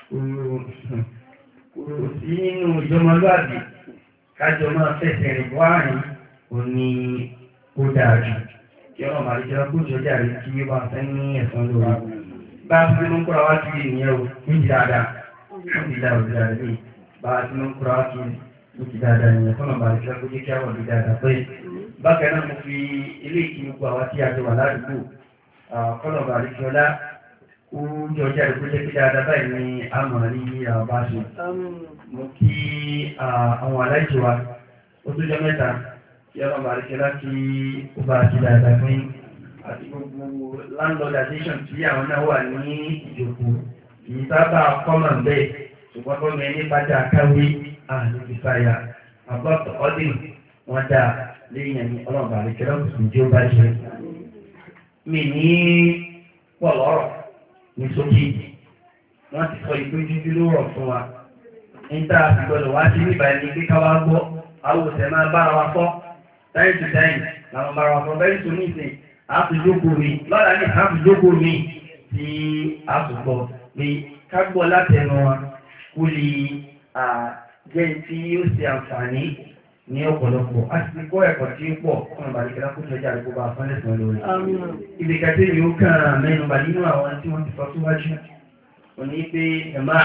kò sí nínú ìjọmọlúàbí kájọ máa fẹsẹ̀ rìn wá àárín òní ó dáa jù kí ọ̀nà màlúùjọ kó jọjà rí kí ó bá fẹ́ ní ẹ̀sán lórí bá a ti mú kúra wá kiri ìyẹn o ní ti dáadáa ní ti dáadáa òdìdá rẹ̀ ní bá a ti mú kúra wá kiri ní ti dáadáa ìyẹn kọ́nà màlúùjọ kó jẹ́ kí á wọ̀ ní dáadáa pé bákan náà mo fi ilé ìkíni gbogbo àwa tí a ti wà ládùúgbò kọ́nà màlúùjọ lá kó jọjà rí kó jẹ́ kí dáadáa báyìí ní àmọ̀ rí àbá ṣe mo kí àwọn aláìjọ wa ó tó jọ mẹ́ta kí ọlọ́run bá rí kẹ́lá kí ó bá ti dáadáa fún yín àti gbogbo landlord association tí àwọn náà wà ní ìjòkó kìí sábà kọ́mọ̀ bẹ́ẹ̀ ṣùgbọ́n tó mẹ́ni bájá káwé àti ìfàyà àbọ̀tọ̀ ọdún wọn dá lẹ́yìn ẹni ọlọ́run bá rí kẹ́lá kò sì jẹ́ ó bá ṣe. mi ní pọ̀ lọ́rọ̀ ní sókè wọ́n ti sọ ìpé jíjú ló rọ̀ fún wa níta àgbọ̀dọ̀ wá sí níbàá ẹni pé káwá gbọ́ àwòsẹ̀ máa bára wa fọ́ time to time làwọn bára wa fọ́ bẹ́ẹ̀ tó ní ìsìn àtúnjókòó mi lọ́la ní àtúnjókòó mi tí àtúgbọ̀ pé ká gbọ́ látẹnu wa kó lè jẹ́ tí ó ṣe àǹfààní ní ọ̀pọ̀lọpọ̀ a ti kọ́ ẹ̀kọ́ tí ó pọ̀ ọ̀nà bàdìkẹ́lá kó sọjá àdúgbò bá fọ́nẹ́sàn lórí. ibi kàtẹ́ mi ó kàn mẹ́nubà nínú àwọn tí wọ́n ti sọ síwájú òní pé ẹ̀má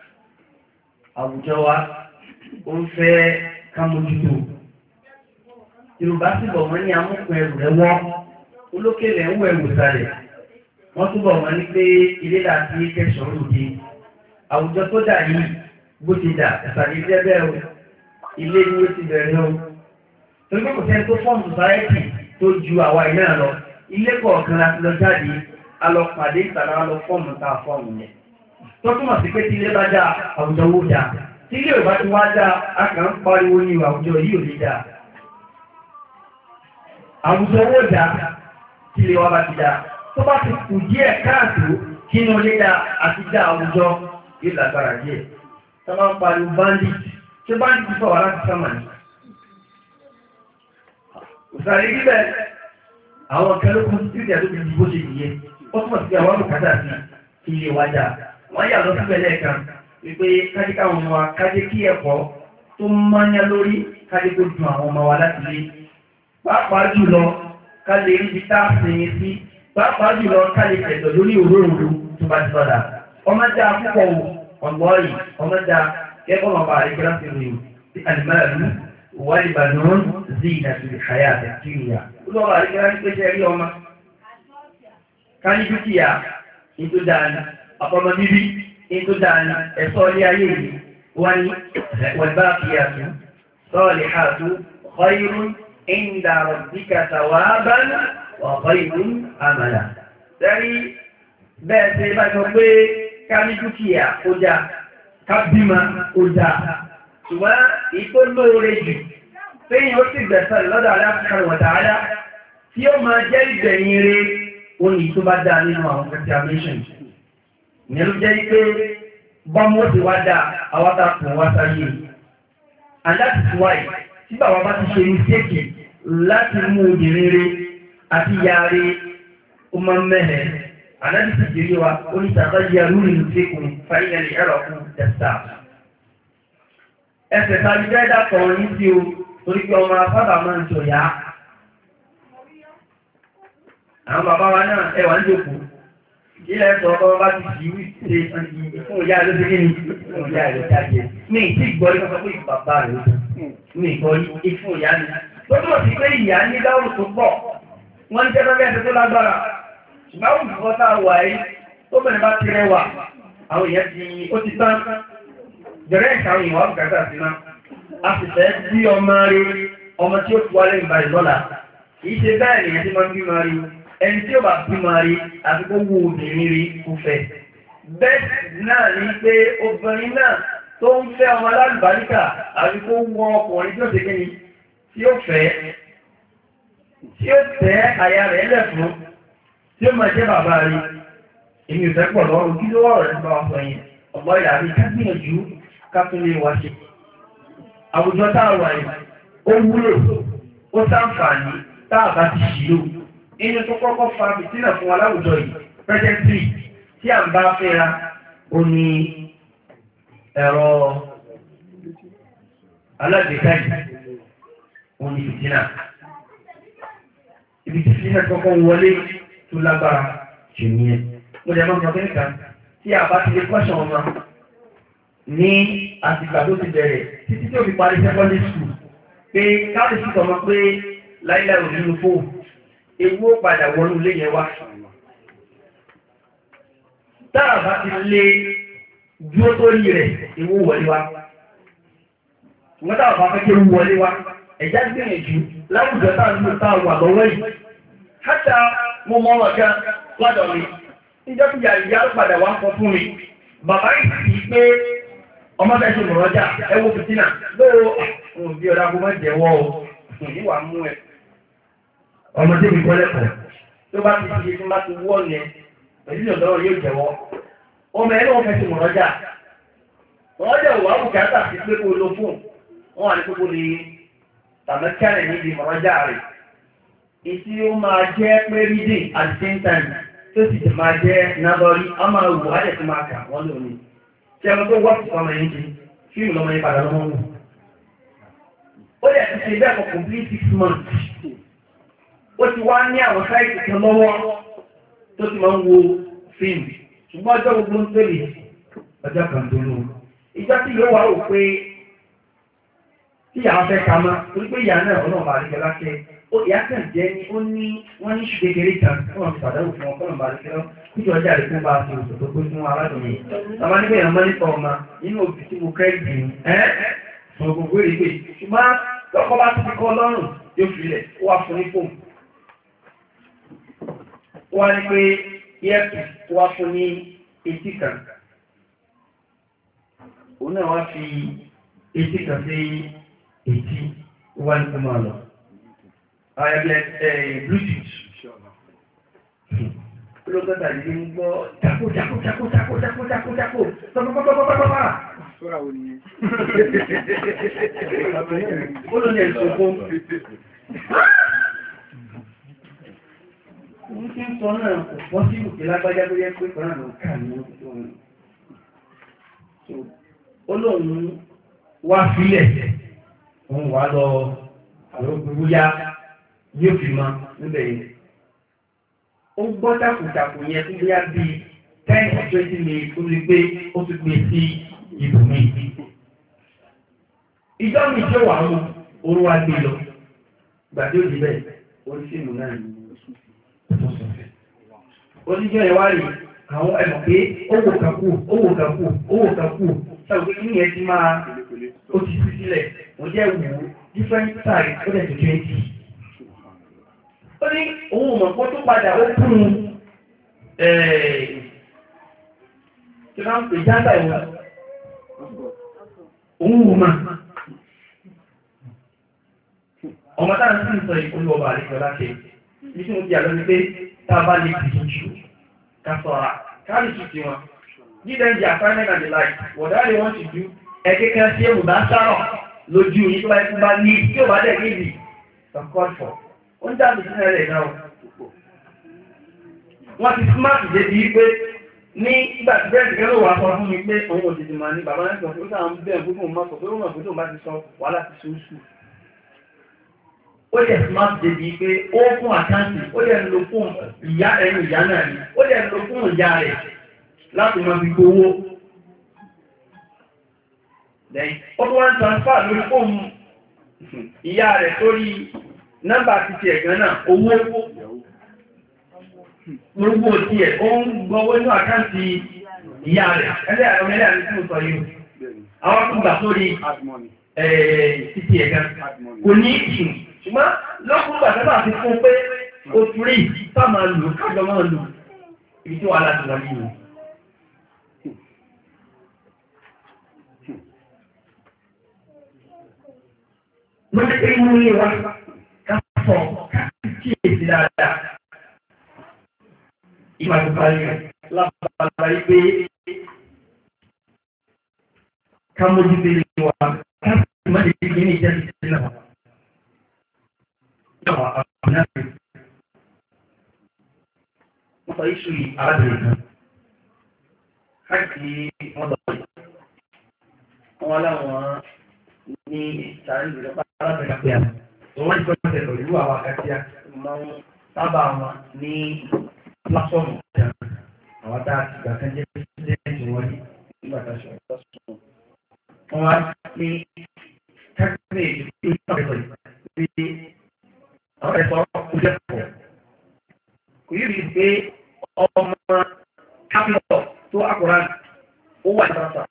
àwùjọ wa ó ń fẹ́ ká mójútó yorùbá sì bọ̀ wọ́n ní amúkùn ẹrù rẹ̀ wọ́ olókèlè ń wọ ẹrù sálẹ̀ wọ́n túbọ̀ wọ́n ní pé ilé láti kẹsàn-án òde àwùjọ tó dà yìí bó ti dà ìsàlẹ̀ ilé bẹ́ẹ̀ o ilé ni ó ti bẹ̀rẹ̀ o torí pé kò sẹ́ni tó fọ́ọ̀mù society tó ju àwa ìná lọ ilé kọ̀ọ̀kan láti lọ jáde a lọ pàdé ìtàlá lọ fọ́ọ̀mù tá a fọ́ọ̀mù yẹn tó túmọ̀ sí pé tí ilé bá dá àwùjọ wó dá tí ilé ò bá ti wá dá a kàn ń pariwo ní àwùjọ yìí ò lè dá àwùjọ wó dá tí ilé wa bá ti dá tó bá ti kù díẹ̀ káàtó kí inú ilé dá àti dá àwùjọ yóò lágbára díẹ̀ tó bá ń pariwo bandit tí bandit ti fọwọ́ láti sámà ní. òsàlẹ̀ bíbẹ̀ àwọn kan ló kún sí ìdí àdókè ní bó ṣe nìyẹn ó túmọ̀ sí àwọn àbùkátà sí ilé wa dá wọ́n yà lọ síbẹ̀ lẹ́ẹ̀kan wípé kájí káwọn ọmọ wa kájí kí ẹ̀kọ́ tó mọ́nyá lórí kájí kó dùn àwọn ọmọ wa láti lé pàápàá jùlọ ká lè rí ibi tá a sinmi sí pàápàá jùlọ ká lè tẹ̀tọ̀ lórí òróòrò tó bá ti lọ́dà ọmọdé púpọ̀ ọ̀gbọ́n yìí ọmọdé kẹ́kọ̀ọ́ ọmọ àríkẹ́ láti rìn sí àlùmáàlú wàlì bàdàn sí ìdàtúrì àyà àtẹ̀kìrìyà olùwà àríkẹ́ láti pèsè rí ọmọ ká ní dúkìá ní tó dáa ní àpọ̀mọ bíbí ní tó dáa ní ẹ̀sọ́ ilé ayé yìí wọ́n ní wàlbáàkìyàtú sọ́ọ̀lì àtú khayrun inda rabbika thawaban wa khayrun amala. Sẹ́rí bẹ́ẹ̀ ṣe bá sọ pé ká ní dúkìá ó dáa, ká bímọ ó dáa. Ṣùgbọ́n ìtò lóore jù téèyàn ó sì gbẹ̀sán lọ́dọ̀ Allah wa ta'ala tí ó máa jẹ́ ìgbẹ̀yìn rẹ̀ òní tó bá dáa nínú àwọn contamination. Ìyẹn ló jẹ́ pé bọ́mú ó ti wá dáa àwọn tá a kùn wá sáyé. And that is why tí bàbá bá ti ṣe mistake láti mú obìnrin rẹ̀ àti ìyá rẹ̀ ó máa ń mẹ́hẹ̀. Ànábì ti jẹ́rí wa ó ní tàbáyé lórí ìfẹ́kùn fáìlẹ̀ ẹ̀rọ fún tẹ̀sítà. Ẹsẹ̀ tàbí bẹ́ẹ̀ dàpọ̀ ní sí o torí pé ọmọ afábà máa ń jọ̀yà. Àwọn bàbá wa náà ẹwà ń jòkó. Ilẹ̀ ẹ̀sọ̀ ọkọ̀ bá ti ṣì wí ṣe fún ìyá rẹ̀ lóṣèlú ní fún ìyá rẹ̀ jáde. Mi tí ìgbọ́rí kan sọ pé bàbá rẹ̀ ló mi ìgbọ́rí fún ìyá mi. Tó túmọ̀ sí pé ìyá ní dáhùn tó pọ̀. Wọ́n ń jẹ́ lọ́gẹ́ ẹ̀sẹ̀ tó lágbára. Ṣùgbọ́n àwọn olùkọ́ tá a wà yìí tó bẹ̀rẹ̀ bá ti rẹwà. Àwọn èèyàn ti ó ti tán. Bẹ̀rẹ̀ ìkàwọn ìwà bùkátà sí náà. A sì fẹ́ bí ọmọ rẹ̀ ọmọ tí ó ti wálé ìgbà ìlọ́la. Kì í ṣe bẹ́ẹ̀ nìyẹn tí máa ń bí máa rí. Ẹni tí ó bá bí máa rí àti kó wo obìnrin rí kò fẹ́. Bẹ́ẹ̀ náà ni pé obìnrin náà tó ń fẹ́ ọmọ alálùbáríkà àti kó wọ ọkùnrin tí ó ṣe kí ni tí ó fẹ́ tí ó tẹ́ aya rẹ̀ lẹ̀ fún tí ó máa jẹ́ bàbá rí. Èmi ò fẹ́ pọ̀ lọ́rùn kí ló wọ̀ rẹ̀ bá wa sọ yẹn. Ọ̀gbọ́n ìyá mi ká gbìyànjú ká tún lè wá ṣe. Àwùjọ tá a wà yìí ó wúlò ó ṣàǹfààní tá a bá ti ṣì lò. Inú tó kọ́kọ́ fa bìtínà fún wa láwùjọ yìí, pẹ́jẹ́ntì tí à ń bá fẹ́ra, ó ní ẹ̀rọ alágbèéká yìí, ó ní bìtínà. Ibi tí bìtínà kọ́kọ́ wọlé tó lágbára jù nìyẹn. Mo jẹ́ mọ́ ọmọ kẹ́kẹ́ tí a bá ti lè kọ́ṣọ̀ ọmọ ní àtìgbà tó ti bẹ̀rẹ̀ títí tí ó fi parí secondary school pé káàdì sí ọmọ pé láìláì ò nínú fóònù. Ewu ó padà wọnú ilé yẹn wá. Táà bá ti lé dúró tó rí rẹ̀, ewu wọlé wá. Ṣùgbọ́n táà bá fẹ́ kí ewu wọlé wá, ẹ̀já gbìyànjú láwùjọ táà ń lò táà wà lọ́wọ́ yìí. Hátà mo mọ ọ̀gá lọ́dọ̀ mi. Níjọ́ tí ìyá ló padà wá ń kọ fún mi. Bàbá yìí sì pé ọmọ bẹ́ẹ̀ ṣe mọ̀rọ́jà ẹwọ́ fìtínà. Lóò bí ọ̀dà kó má jẹ́wọ́ o, ìwà mú ẹ. Ọmọdé mi kọ́ lẹ́kọ̀ọ́ tó bá ti ṣe tí bá ti wọ́ ní ẹ pẹ̀lú ìjọba yóò jẹ́wọ́ ọmọ ẹ̀ náà fẹ́ ti mọ̀rọ́jà mọ̀rọ́jà ò wá bùkátà sí pé kó lo fóònù wọ́n wà ní kókó lè tàmẹ́kẹ́rẹ̀ níbi mọ̀rọ́jà rẹ̀ ètí ó máa jẹ́ pé reading at the same time tó sì máa jẹ́ nábọ́rí á máa wù á dẹ̀ tó máa kà wọ́n lò ní tí ẹni tó wọ́pù ọmọ yẹn ti fíìmù lọ́mọ yẹn padà lọ́mọ wù ó dẹ̀ ti ṣe bẹ́ẹ̀ for complete 6 months. Ó ti wá ní àwọn sáìtì kan lọ́wọ́ tó ti máa ń wo fíìmù. Ṣùgbọ́n ọjọ́ gbogbo ń tẹ̀lé ọjọ́ kan tó lò. Ìjọ tí yóò wá rò pé tí àwọn fẹ́ ka mọ́, torí pé ìyá náà ọlọ́run bá àríkẹ́ lákẹ́. Ìyá kàn jẹ́ ní ó ní wọ́n ní ṣùgbẹ́ kékeré kan tí wọ́n fi pàdánù fún ọkọ̀ bá àríkẹ́ lọ. Kújọ ọjà rẹ̀ fún bá a fi òṣò tó pé fún aládùn yìí. Tàbá nígbà yẹn mọ́ nípa ọmọ nínú òbí tí mo kẹ́rì fún gbogbo èrè pé ṣùgbọ́n lọ́kọ́ bá ti fi kọ́ lọ́rùn yóò fi lẹ̀ ó wá fún ní fóònù. Wọ́n ní pé yẹ́pù wá fún ní etí kan. Òun náà wá fi etí kan sí etí wá ní kó máa lọ. Ayẹ̀bẹ̀ Bluetooth. Olóògbé yìí ń gbọ́ jákó. Tọ́pọ́pọ́pọ́pọ́pọ́pọ́. Sọ́ra wo nìyẹn? Ó ló ní ẹ̀sùn fún. Ní kí ń sọ náà kò pọ́ sí ìpè lágbájá tó yẹ pé kan náà ló kà ní ọ̀hún. Ó lóun wá sílẹ̀, òun wá lọ àlọ́gbogbo yá yóò fi mọ níbẹ̀ yìí. Ó gbọ́ jákòjákò yẹn tó bóyá bíi 10 or 20 minutes ó rí pé ó ti pè sí ibùmí. Ìjọ mi tí ó wà mú orú wa gbé lọ. Gbàdé òdì bẹ́ẹ̀, orí fíìmù náà ni. Oníjọ́ yẹn wá rí àwọn ẹ̀mọ̀ pé owó kan kú ṣàwọn pé kíní yẹn ti máa ó ti sí sílẹ̀ wọ́n jẹ́ wù ú different size ó dẹ̀ tó 20 ó ní òun mọ̀ kó tó padà ó kún kí wọ́n ń pè jáde ìwọ̀n òun wò máa ọmọ táà ń sì sọ ìpolú ọba àríkọ̀ láti ní tí mo ti àlọ́ ní pé tá a bá lè dìbò jù ká sọ̀ra ká lè tún ti wọn give them the assignment and the like whatever they want to do ẹ̀kẹ́kẹ́ sí èwù bá sárọ̀ lójú yìí tó bá ikú bá ní tí ò bá dẹ̀ níbi uncalled for ó ń dábì sínú ẹ̀rẹ̀ náà wọ́n ti smart débi pé ní ìgbà tí bẹ́ẹ̀ tìkẹ́ ló wà sọ fún mi pé òun ò tètè máa ní bàbá náà sọ pé ó sáà ń bẹ̀rẹ̀ fún òun máa sọ pé ó mọ̀ pé tóun bá ti sọ wàhálà ti ṣoṣù ó lè smart débi pé ó fún àkáǹtì ó lè lo fún ìyá ẹnu ìyá náà ni ó lè lo fún ìyá rẹ̀ láti máa fi gbowó lẹ́yìn ó tún wá ń transfer lórí fóònù ìyá rẹ̀ sórí nọ́mbà títí ẹ̀gbọ́n náà owó gbogbo tí ẹ̀ ó ń gbọ́wọ́ inú àkáǹtì ìyá rẹ̀ ẹlẹ́ àrọ̀mẹ́lẹ́ àti tí mo sọ yìí àwọn tó gbà sórí títí ẹ̀gbọ́n kò ní ìṣù ṣùgbọ́n lọ́kùnrin gbàtẹ́bà ti fún pé ó fúrí tá máa lò kájọ máa lò ibi tí wà láti wà nínú lórí pé inú ilé wa ká sọ ká kí èsì dáadáa ìgbàgbọ́ rẹ̀ lábàbà pé ká mójú tẹ́lẹ̀ wa ká sì má lè fi ní ìjẹ́ ìjẹ́ náà àwọn àbúrò náà wọ́n sọ iṣu yìí arábìnrin kan káàkiri wọ́n lọ wọ́n láwọn ní ìsàrí ìrọ̀pá alábẹ̀rẹ̀ pé àwọn wọ́n ti gbọ́dọ̀ tẹ̀lọ̀ ìlú àwọn akásíá máa ń sábà wọn ní pláfọ́ọ̀mù kan àwọn tá a ti gbà kan jẹ́ pẹ́sidẹ́ntì wọn ní nígbà tá a ṣe ọ̀dọ́ sùn. wọ́n wá ní káàkiri ìlú ìpàdé pé àwọn ẹ̀sọ́ kò jẹ́ pọ̀ kò yí rí pé ọmọ kápítọ̀ tó àkùrán ó wà ní sáfà.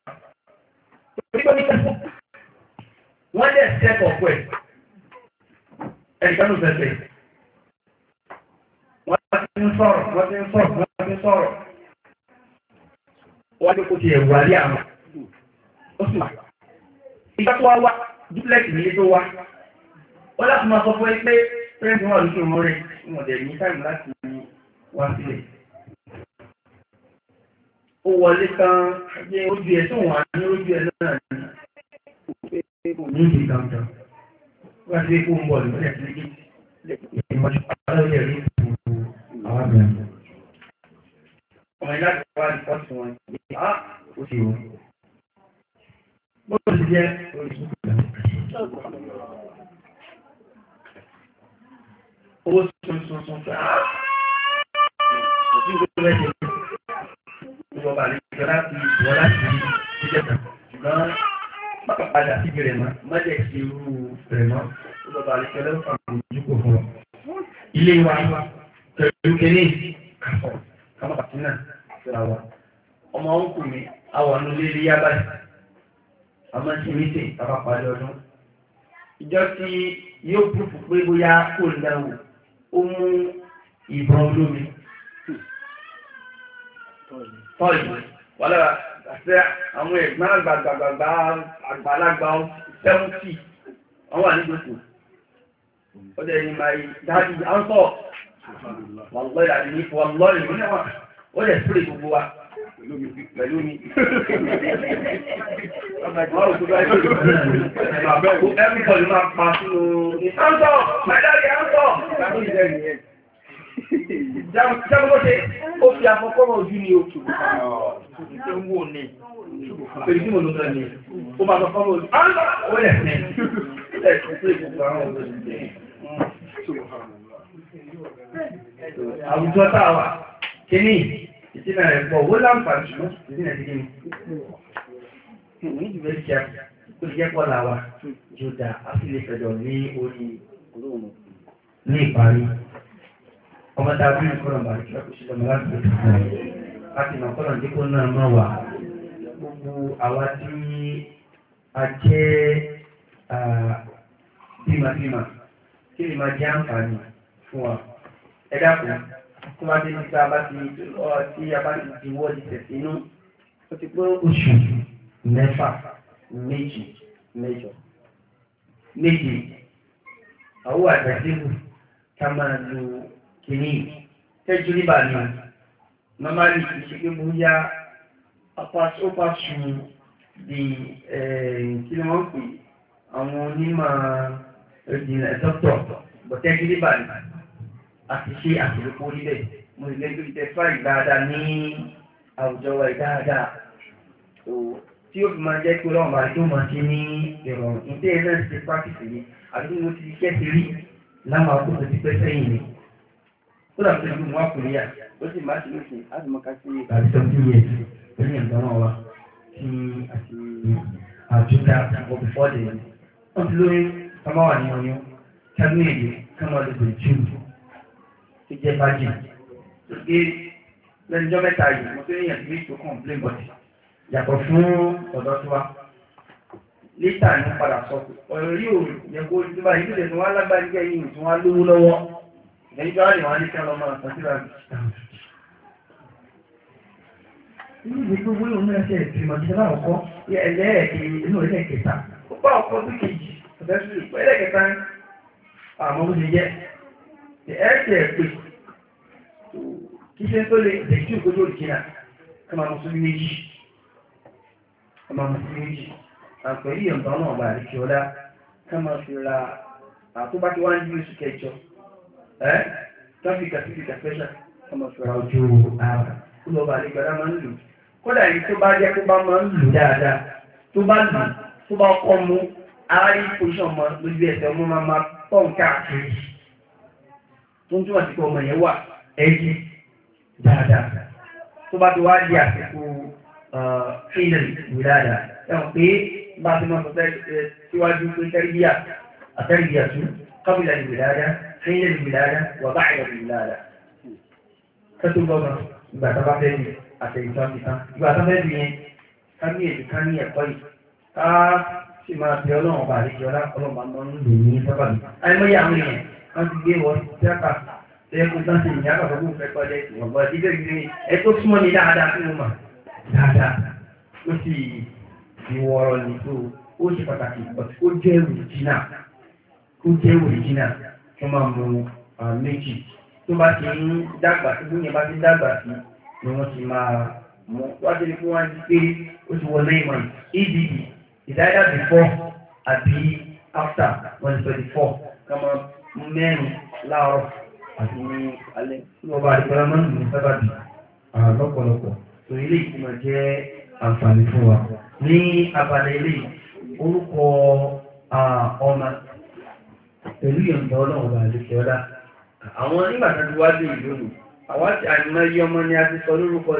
Wọ́n lè ṣẹ́kọ̀ ọ̀pọ̀ ẹ̀ ẹ̀dìkanú bẹ̀rẹ̀ wọ́n ti ń sọ̀rọ̀ wọ́n ti ń sọ̀rọ̀ wọ́n tó kó ti ẹ̀wù àrí àwọn ó sì wà ìgbà tó wá dúplẹ̀tì nílé tó wá wọ́n láti máa sọ fún ẹ pé pẹ́ẹ́ntì wọn lókè mọ́ rẹ̀ wọ́n dẹ̀ ní táìmù láti wá sílẹ̀ ó wọlé tán jẹ́ ojú ẹ̀ tó wà ní ojú ẹ̀ náà ní ìdí dandan wọ́n ti kó ń bọ̀ lórí ẹ̀sìn ìmọ̀jú alóyè rí ìpò àwọn àgbẹ̀. ọmọ ìlà tó wá ní pọ́sì wọn ní ó ti wọ́n. bó ti jẹ́ owó tuntun fún òfin gbogbo ẹ̀jẹ̀ ìjọba àlejò láti ìwọ láti ìjẹta ṣùgbọ́n padà sí rẹ̀ mọ́ mọ́jẹ̀ sí irú rẹ̀ mọ́ ìjọba àlejò lẹ́fà ìjúkò fún ọ. ilé wa pẹ̀lú kẹ́lẹ́ kàfọ́ kámọ́ pàtínà síra wa ọmọ òǹkù mi àwọn ọ̀nà ilé rí yábà àmọ́ sí mítìn tàbá parí ọdún ìjọ tí yóò púpù pé bóyá kò ń dáwò ó mú ìbọn olómi tọ́lù wọ́n lára àti àwọn ẹ̀gbọ́n àgbàlagbà 70 wọ́n wà nígbòkò ó jẹ́ ní máa dájú áńsọ̀ wàlọ́ọ̀lá ní wàlọ́ọ̀lá ní wọ́n ó jẹ́ sílẹ̀ gbogbo wa pẹ̀lú mi everybody máa pa sínú áńsọ̀ mẹ́lẹ́rì áńsọ̀ jábọ́sẹ̀ ó fi àfọ́kọ́rọ̀ ojú ní òkú tó ń wò ní pẹ̀lú tí mo ló sọ ní ó máa fọ́kọ́rọ̀ ojú ó lẹ̀ fẹ́ ẹ̀kùn pé gbogbo àwọn olóògbé àwùjọ táwà kíní ìtìnà rẹ̀ pọ̀ owó láǹfààní ṣùgbọ́n ìtìnà ti kíní ní ìdíwẹ́ ìṣẹ́ ó lè jẹ́ pọ̀ làwà yóò dá afílẹ̀ fẹ̀dọ̀ ní orí ní ìparí ọmọ tàbí ìkọ́nà bàrí kí lọ́kùn sílẹ̀ láti láti nà kọ́nà dípò náà máa wà gbogbo àwa tí a jẹ́ bímabíma kí lè máa jẹ́ àǹfààní fún wa ẹ̀dá kù tó bá dé nípa bá ti tí a bá ti wọ́ di tẹ̀sí inú ó ti pé oṣù mẹ́fà méje àwọn àgbàdébù ká máa lo kìíní tẹ́jú níbà ní normally kìí ṣe pé bóyá ó pàṣù di kí ni wọ́n pè àwọn onímọ̀ ìdìnnà dọ́kítọ̀ bọ̀tẹ́jú níbà ní àti ṣe àtìlẹ́kọ̀ọ́ níbẹ̀ mo lè gbé tẹ́fà dáadáa ní àwùjọ wa dáadáa tí ó fi máa jẹ́ pé ọlọ́run bá tó máa ṣe ní ìrọ̀rùn ìdí náà ṣe pàkìtì ni àbí mo ti ṣiṣẹ́ ti rí láwọn àkókò ti pẹ́ sẹ́yìn ni ó dàbí ẹgbẹ́ mi wá kò níyà ó sì máa ṣe lóṣè láti mọ ká sí ìkàlí sọ́jú yẹn lórí ẹ̀gbọ́n náà wa tí àti àjọká ọ̀pọ̀ fọ́ọ̀dì yẹn wọ́n ti lóyún kámá wà ní oyún kábí èdè kámá lè bèrè jù tó jẹ́ bájì gbé lẹ́njọ́ mẹ́ta yìí mo tó yẹn ti rí tó kọ̀ǹplé bọ̀dì yàtọ̀ fún ọ̀dọ́ tó wá lítà ní padà sọ ọ̀rọ̀ yóò yẹ kó tó bá ìdílé tó wá lágbàá nígbà yìí tó wá lówó lọ́wọ́ ìgbẹ́ni tó wá lè wá ní kí ọlọ́mọ àtàn síra inú ìwé tó wúlò ní ẹsẹ̀ ìgbìmọ̀ ìjọba àkọ́kọ́ ẹlẹ́ẹ̀kẹ́ inú ẹlẹ́ẹ̀kẹta ó bá ọkọ̀ tó kejì ọ̀fẹ́sùn ìpọ̀ ẹlẹ́ẹ̀kẹta àmọ́ bó ṣe jẹ́ ẹ̀ẹ́sẹ̀ pé kí ṣe tó lè dẹ̀kí òkójú òkìnà kama mùsùlùmí méjì àpẹẹrí ọ̀tọ̀ náà bá àríkì ọlá kama fi ra àtúbá tí wọ́n ń jí oṣù kẹjọ tráfíkà special kama fi ra ojú ara kó lọ bá àríkì ọlá máa ń lò kódà yìí tó bá jẹ́ kó bá máa ń lò dáadáa tó bá lò tó bá kọ́ mú àárí pòṣán mọ́ lójú ẹsẹ̀ ọmọ máa pọ̀ káàkiri tó ń túmọ̀ sí pé ọmọ yẹn wà ẹ̀jì dáadáa tó bá ti wá di àsìkò fílẹ̀ ìwìláàdà ẹ̀wọ̀n pé bá ti máa sọ̀tẹ́ síwájú pé tẹ́rìbíyà tún kábílà ìwìláàdà fílẹ̀ ìwìláàdà wà bá ìlẹ̀ ìwìláàdà kẹ́tù gbọ́gbọ́n ìgbà tó bá fẹ́ bí àtẹ̀yìntàn ti tán ìgbà tó fẹ́ bí yẹn ká ní èdè ká ní ẹ̀kọ́ yìí ká sì máa bẹ ọlọ́run bá àlejò ọlọ́run bá máa ń lò ní sábàbí àìmọye àwọn èèyàn wọ́n ti gbé wọ́n tíátà ẹkùn tán sí ìyá bàbá bóun fẹ́ kọ́ lẹ́sìn ọ̀gbọ́n ìdílé ìgbé ẹ tó súnmọ́ ní dáadáa fún wọn dáadáa ó sì fi wọ́ọ́rọ́ ní tó ó ṣe pàtàkì ó jẹ́ òrìjínà tó máa mú méjì tó bá ti ń dàgbà tó yẹn bá ti ń dàgbà sí ni wọ́n ti máa mú wá sí fún wọn pé ó ti wọlé ìmọ̀ edd ìdáyà before àbí after 124 kọ́mọ mẹ́rin láàárọ̀ àti ní alẹ́ tí wọ́n bá àdìpọ́lá máa ń lò ní sábàbí lọ́pọ̀lọpọ̀ tó ilé ìgbìmọ̀ jẹ́ àǹfààní fún wa ní abalẹ̀ ilé orúkọ ọmọ pẹ̀lú ìyọ̀ǹda ọlọ́run bá àdìpọ̀ ọlá àwọn nígbà tó ti wá dé ìlú nù àwọn àti àìmọye ọmọ ni a ti sọ lórúkọ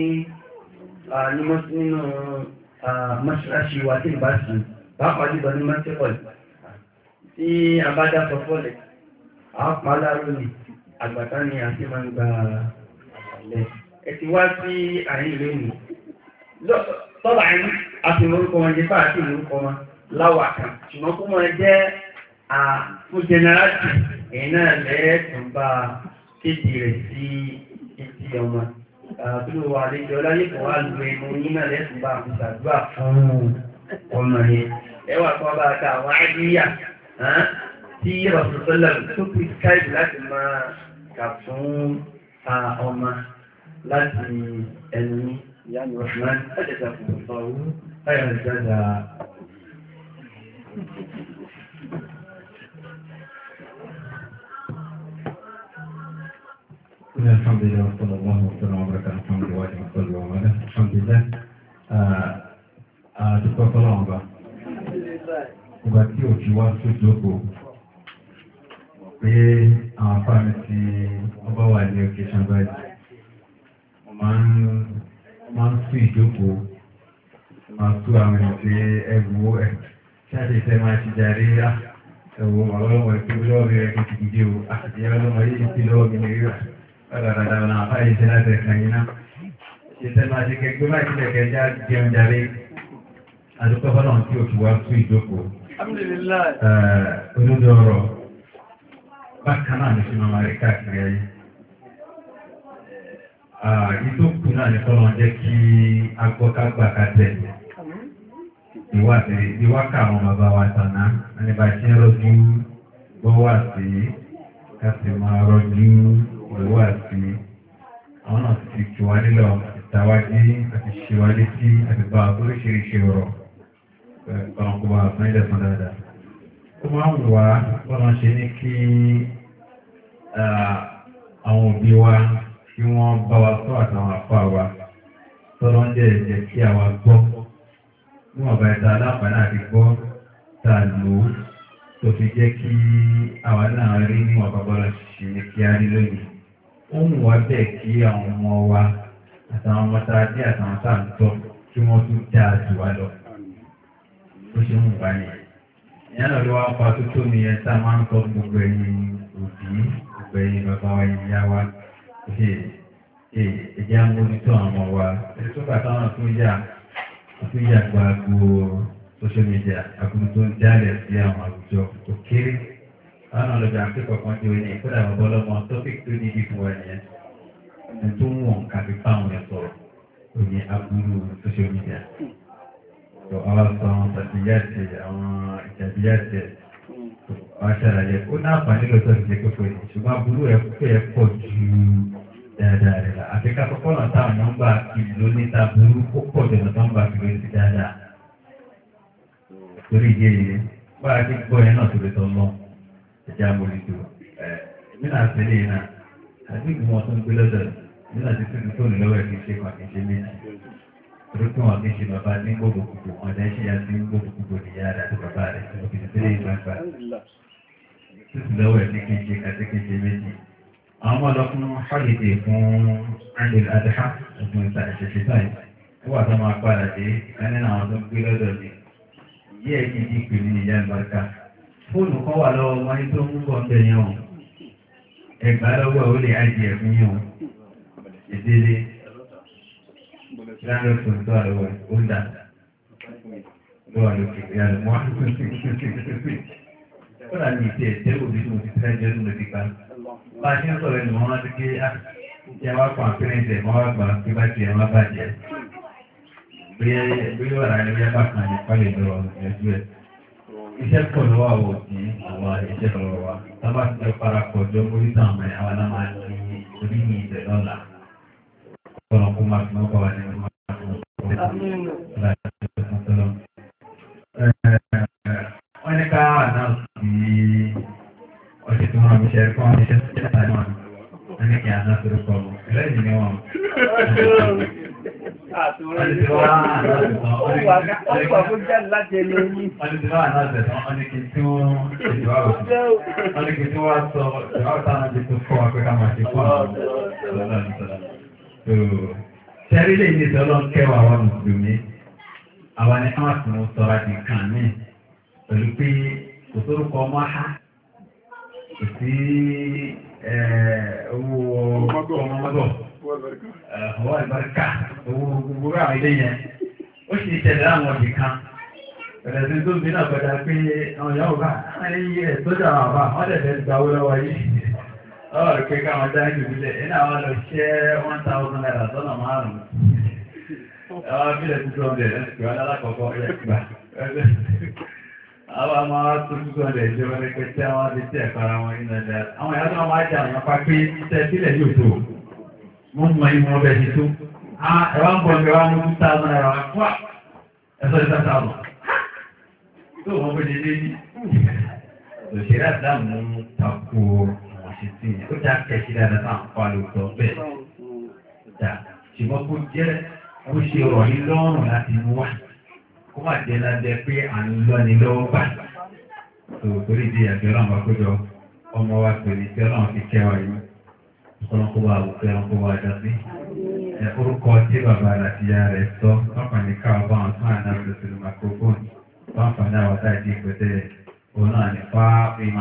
nínú mọ́ṣáláṣí wa tí ìbá sí pàápàá jùlọ ní mọ́ṣẹ́kọ̀ọ́ tí a bá dá sọ fọ́lẹ̀ àwọn pàálárò ní àgbàtà ni a ti máa ń gba àlẹ́ ẹ̀tí wá sí àárín ìlú ní tọ́lá ẹni àti orúkọ wọn jẹ́ fà àti orúkọ wọn láwà kan ṣùgbọ́n kó wọn jẹ́ fún jẹnẹráàtì ẹ̀yìn náà lẹ́ẹ̀tún bá kéde rẹ̀ sí etí ọmọ tó wà lẹ́jọ́ láyé kan wá lu ẹnu yín náà lẹ́ẹ̀tún bá àmì ṣàdúrà fún ọmọ yẹn ẹwà kan bá ta àwọn àdíyà tí rọ̀sùsọ́lá tó kú skype láti máa kà fún ọmọ láti ẹnu ìyá mi rọ̀sùmán ẹ̀jẹ̀ta fún ọ̀rọ̀ báyọ̀ ìjọba. الحمد لله وصلى الله وسلم وبارك على محمد وعلى اله وصحبه وسلم الحمد لله dúpẹ́ fọ́lọ́run ọba ọba tí ò ti wá sójú òkú pé àwọn afáàmì tí ọba wà ní òkè ṣàgbáyé wọ́n máa ń sún ìjókòó máa tú àwọn èèyàn pé ẹgbùwó ẹ̀ ṣáàdì ìfẹ́ máa ti jàrí ẹ̀wọ̀ ọlọ́wọ́ ìpínlẹ̀ rẹ̀ kò ti gidi o àti ọlọ́wọ́ yìí ti lọ́wọ́ mi rírà ọ̀dàdàdà náà àfáàyè ṣe láti ẹ̀kan yìí náà ṣe máa ṣe kẹgbẹ́ máa tilẹ̀ kẹjá jẹun jàre àdúgbò fọ́nà tí ó ti wá sí ìjókòó. Olódò ọ̀rọ̀ bákan náà ní sí máa rí káàkiri ayé. ìtókù náà ní kọ́lọ́ jẹ́ kí agbọ́kágbà ká tẹ̀lé ìwákà àwọn bàbá wa tàná nípa tí ń rọ́jú gbọ́wà sí ká sì máa rọ́jú ìwà sí àwọn náà ti kí wá nílọ ìtawájí àti ṣíwájú tí àti bá oríṣiríṣi ọ̀rọ̀ ọ̀nkọ̀bà fún ilẹ̀ fún dáadáa. Ó máa ń wà bọ́nà ṣe ní kí àwọn òbí wa kí wọ́n bá wa sọ àtàwọn àpá wa tọ́lọ́ ń jẹ́ kí àwa gbọ́ níwọ̀n bá ẹ̀ta aláǹfààní àti gbọ́ tá a lò ó tó fi jẹ́ kí àwa náà rí níwọ̀n bá bọ́lá ṣe ní kí á rí lónìí. Ó ń wá bẹ́ẹ̀ kí àwọn ọmọ wa àtàwọn ọmọ tá a dé àtàwọn tá a ń tọ́ kí wọ́n tún dáa jù wá lọ. Ó ṣe ń wà ní. Ìyá náà ló wá pa tó tó ní ẹ tá a máa ń tọ́ gbogbo ẹ̀yin òbí gbogbo ẹ̀yin bàbá wa ìyá wa. Ẹ̀jẹ̀ amójútó àwọn ọmọ wa. Ẹni tó bàtà wọn tún yà gbogbo social media àbúrò tó ń jálẹ̀ sí àwọn àwùjọ tó kéré. Àwọn ọlọ́jà akẹ́kọ̀ọ́ kan tí ó ní ìkọ́dà ọ̀bọ̀lọ́mọ tọ́pìkì tó ní ìdìbò wa nìyẹn. Ẹni tó ń wọ̀n kàbí fáwọn ẹ̀ sọ̀rọ̀ ó ní aburú social media. Àwọn sọ àwọn tàbíyàtì àwọn ìjàbíyàtì wọ́n ṣàlàyé ó náà fà nílò tó ti ṣe kókó ní ṣùgbọ́n aburú ẹ̀ pọ̀ ju dáadáa rẹ̀ la. Àfi ká kọ́kọ́ náà táwọn nọ́mbà kìló níta burú ó pọ̀ jù nọ́mbà kìló ní ti dáadáa. Torí ìdí èyí bá a ti gbọ́ yẹn náà tó lè tọ́ lọ ẹ̀jẹ̀ amòlìdò èmi náà ṣe lè náà àti ìgbìmọ̀ tó ń gbé lọ́dọ̀ èmi náà ti tún tó ní lọ́wọ́ ẹ̀ kì í ṣe kan kì í ṣe méjì. Torí pé wọn kì í ṣe bàbá ní gbogbo kúkú wọn dẹ́ ṣe ya sí gbogbo kúkú nìyá rẹ̀ àti bàbá rẹ̀ tó kì í ṣe lè gbàgbà. Títí lọ́wọ́ ẹ̀ ní kì í ṣe kàtí kì í ṣe méjì. Àwọn ọmọ lọ fún holiday fún Eid al-Adha ọdún ìta ìṣẹ̀ṣẹ̀ báyìí. Ó wà tó máa padà dé ìkan nínú àwọn tó ń gbé lọ́dọ̀ mi. Ìyá ẹ̀ kì í pè ní ìyá ìbáraka. Fóònù kan wà lọ́wọ́ wọn ní tó ń bọ̀ ń bẹ̀ yẹn o. Ẹgbàá lọ́wọ́ ó lè ájì ẹ̀fún yẹn o. Ìdílé. Ìlànà ìfòònù tó wà lọ́wọ́ ó ń dà. Lọ́wọ́ lókè ìyàlú mọ́. Ó dà ní ìtẹ̀ ẹ̀tẹ́ òbí tí mo ti fẹ́ jẹ́ lóde kíkà. Bá a ṣe ń sọ̀rọ̀ ẹni wọ́n rántí pé ìyá wa kàn àpẹẹrẹ ìwọ́n wá gbà pé bá tiẹ̀ wá bàjẹ́. Bí ọ̀rá ni wíyá bá kan ní pálí lọ ẹ̀jú ẹ̀. Iṣẹ́ pọ̀ lọ́wọ́ àwọ̀ tí àwọn iṣẹ́ lọ́wọ́ wa. Tábà ti jọ parapọ̀ jọ mórí tàn mọ́ àwọn náà máa ní orí ní ìbẹ̀ lọ́la. Ọ̀nà kó máa fi mọ́ bá wa ní ọmọ wọ́n ní ká àná sí ọ̀sẹ̀ tí wọ́n fi ṣe ẹ̀kọ́ wọn ṣe ṣe ṣe náà wọ́n ní kí àná sọ̀rọ̀ kọ́ wọn. Ẹlẹ́yìn ni wọ́n. Wọ́n ti wá àná sọ̀tàn. Wọ́n ti wá àná sọ̀tàn. Wọ́n ní kí tí wọ́n ṣe ìwà òsì. Wọ́n ní kí tí wọ́n sọ ìwà òsì ti tó fún wa pé ká máa ṣe fún àwọn ọ̀dọ́. Ṣẹ́rí lè ní ìtọ́lọ́ kẹwàá wa Mùsùlùmí. Àwa ni káwọn sì ń sọra di kan ní pẹ̀lú pé kò sórúkọ ọmọ ha kò sí owó ọmọdọ̀ ọwọ́ ìbáríkà owó gbogbo àwọn ilé yẹn ó sì ṣẹlẹ̀ àwọn ọ̀dì kan pẹ̀lẹ̀ tí tó bí náà pẹ̀lú pé àwọn ìyàwó bá ayé ẹ̀ tó jà àwọn àbá wọ́n dẹ̀ fẹ́ gba owó lọ́wọ́ yìí ọwọ́ rẹ̀ pé káwọn dá ìlú ilẹ̀ ẹ̀ náà wọ́n lọ ṣẹ́ 1,000 naira sọ́nà márùn-ún àwọn abílẹ̀ tuntun ọ̀dẹ̀ ẹ̀ pẹ̀lú alákọ̀ọ́kọ́ ẹ̀ gbà àwọn ọmọ tuntun ọ̀dẹ̀ ìjọba ní pé tí àwọn ti tẹ̀ fara wọn nínú ẹ̀dá àwọn ìyá tó máa jà àwọn apá pé tẹ́ sílẹ̀ yóò tó wọ́n mọ ìmọ̀ ọbẹ̀ ti tó ẹ̀wà ń bọ̀ ní ẹ̀wà mú 2,000 naira wá ẹ̀sọ́ ìta 1,000 tó wọ́n bó ṣe dé ní òṣèré àdáàmú tako àwọn ṣe sí ó já kẹ̀sí dáadáa sáà ń pa lóòótọ́ bẹ́ẹ̀ ṣùgbọ́n kó jẹ́ ó ṣe rọ̀ ní lọ́rùn láti mú wá kó má jẹ́ ládẹ́ pé à ń lọ ní lọ́wọ́ gbà tó torí di àjọ náà bá kójọ ọmọ wa pèlè tí ọlọ́run fi kẹwàá yìí ọlọ́kọ́ wa wò pé ọlọ́kọ́ wa dá sí orúkọ tí bàbá àti ìyá rẹ̀ sọ lọ́kàn ní káwọ́ bá wọn tún àná lọ sí microphone wọ́n fà ní àwọn táìdí ìpẹ́tẹ́ òun náà ní Fátímà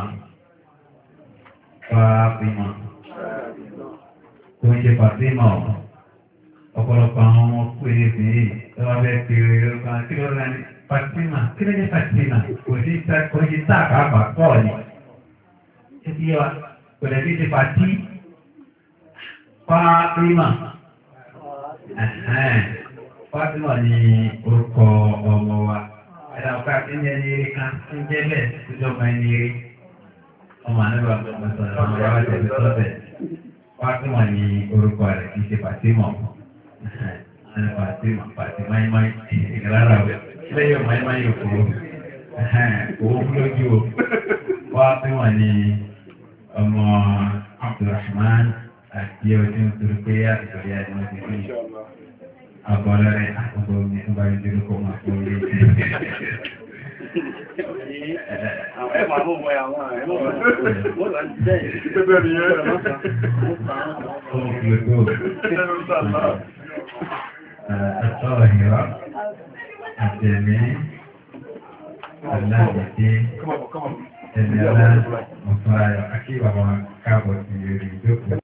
kò ń ṣe Fátímà ọ̀pọ̀lọpọ̀ àwọn ọmọ pé ní ẹwà bẹ́ẹ̀ kiri orúkọ kí ló rẹ̀ ní Fátímà kí ló ní Fátímà kò sí táàkà àgbà pọ̀ ní ẹbí wa kò lè fi ṣe Fátímà Fátímà ni orúkọ ọmọ wa. Ẹ̀dá ọ̀ká tí ń jẹ́ ní eré kan tí ń jẹ́ bẹ́ẹ̀ tó jọba ẹni eré. Ọmọ àníbà ọ̀sán ọmọ wa tẹ̀lé sọ́bẹ̀. Fátímà ni orúkọ rẹ̀ kì í ṣe Fátímà. Fátímà máìmáì ìgbàlára rẹ̀. Lẹ́yìn máìmáì òkú. Owó lójú o. Fátímà ni ọmọ Abdulrahman àti ọdún Turkiya ìgbàlẹ́ àti ọdún Turkiya. Agora não vai dizer como foi. É maluco, é uma. Vou lá dizer. Como que eu tô? Al-Tahira, Al-Jami, Al-Nabiti, Al-Nala, Al-Faya. Aqui vai uma cabo de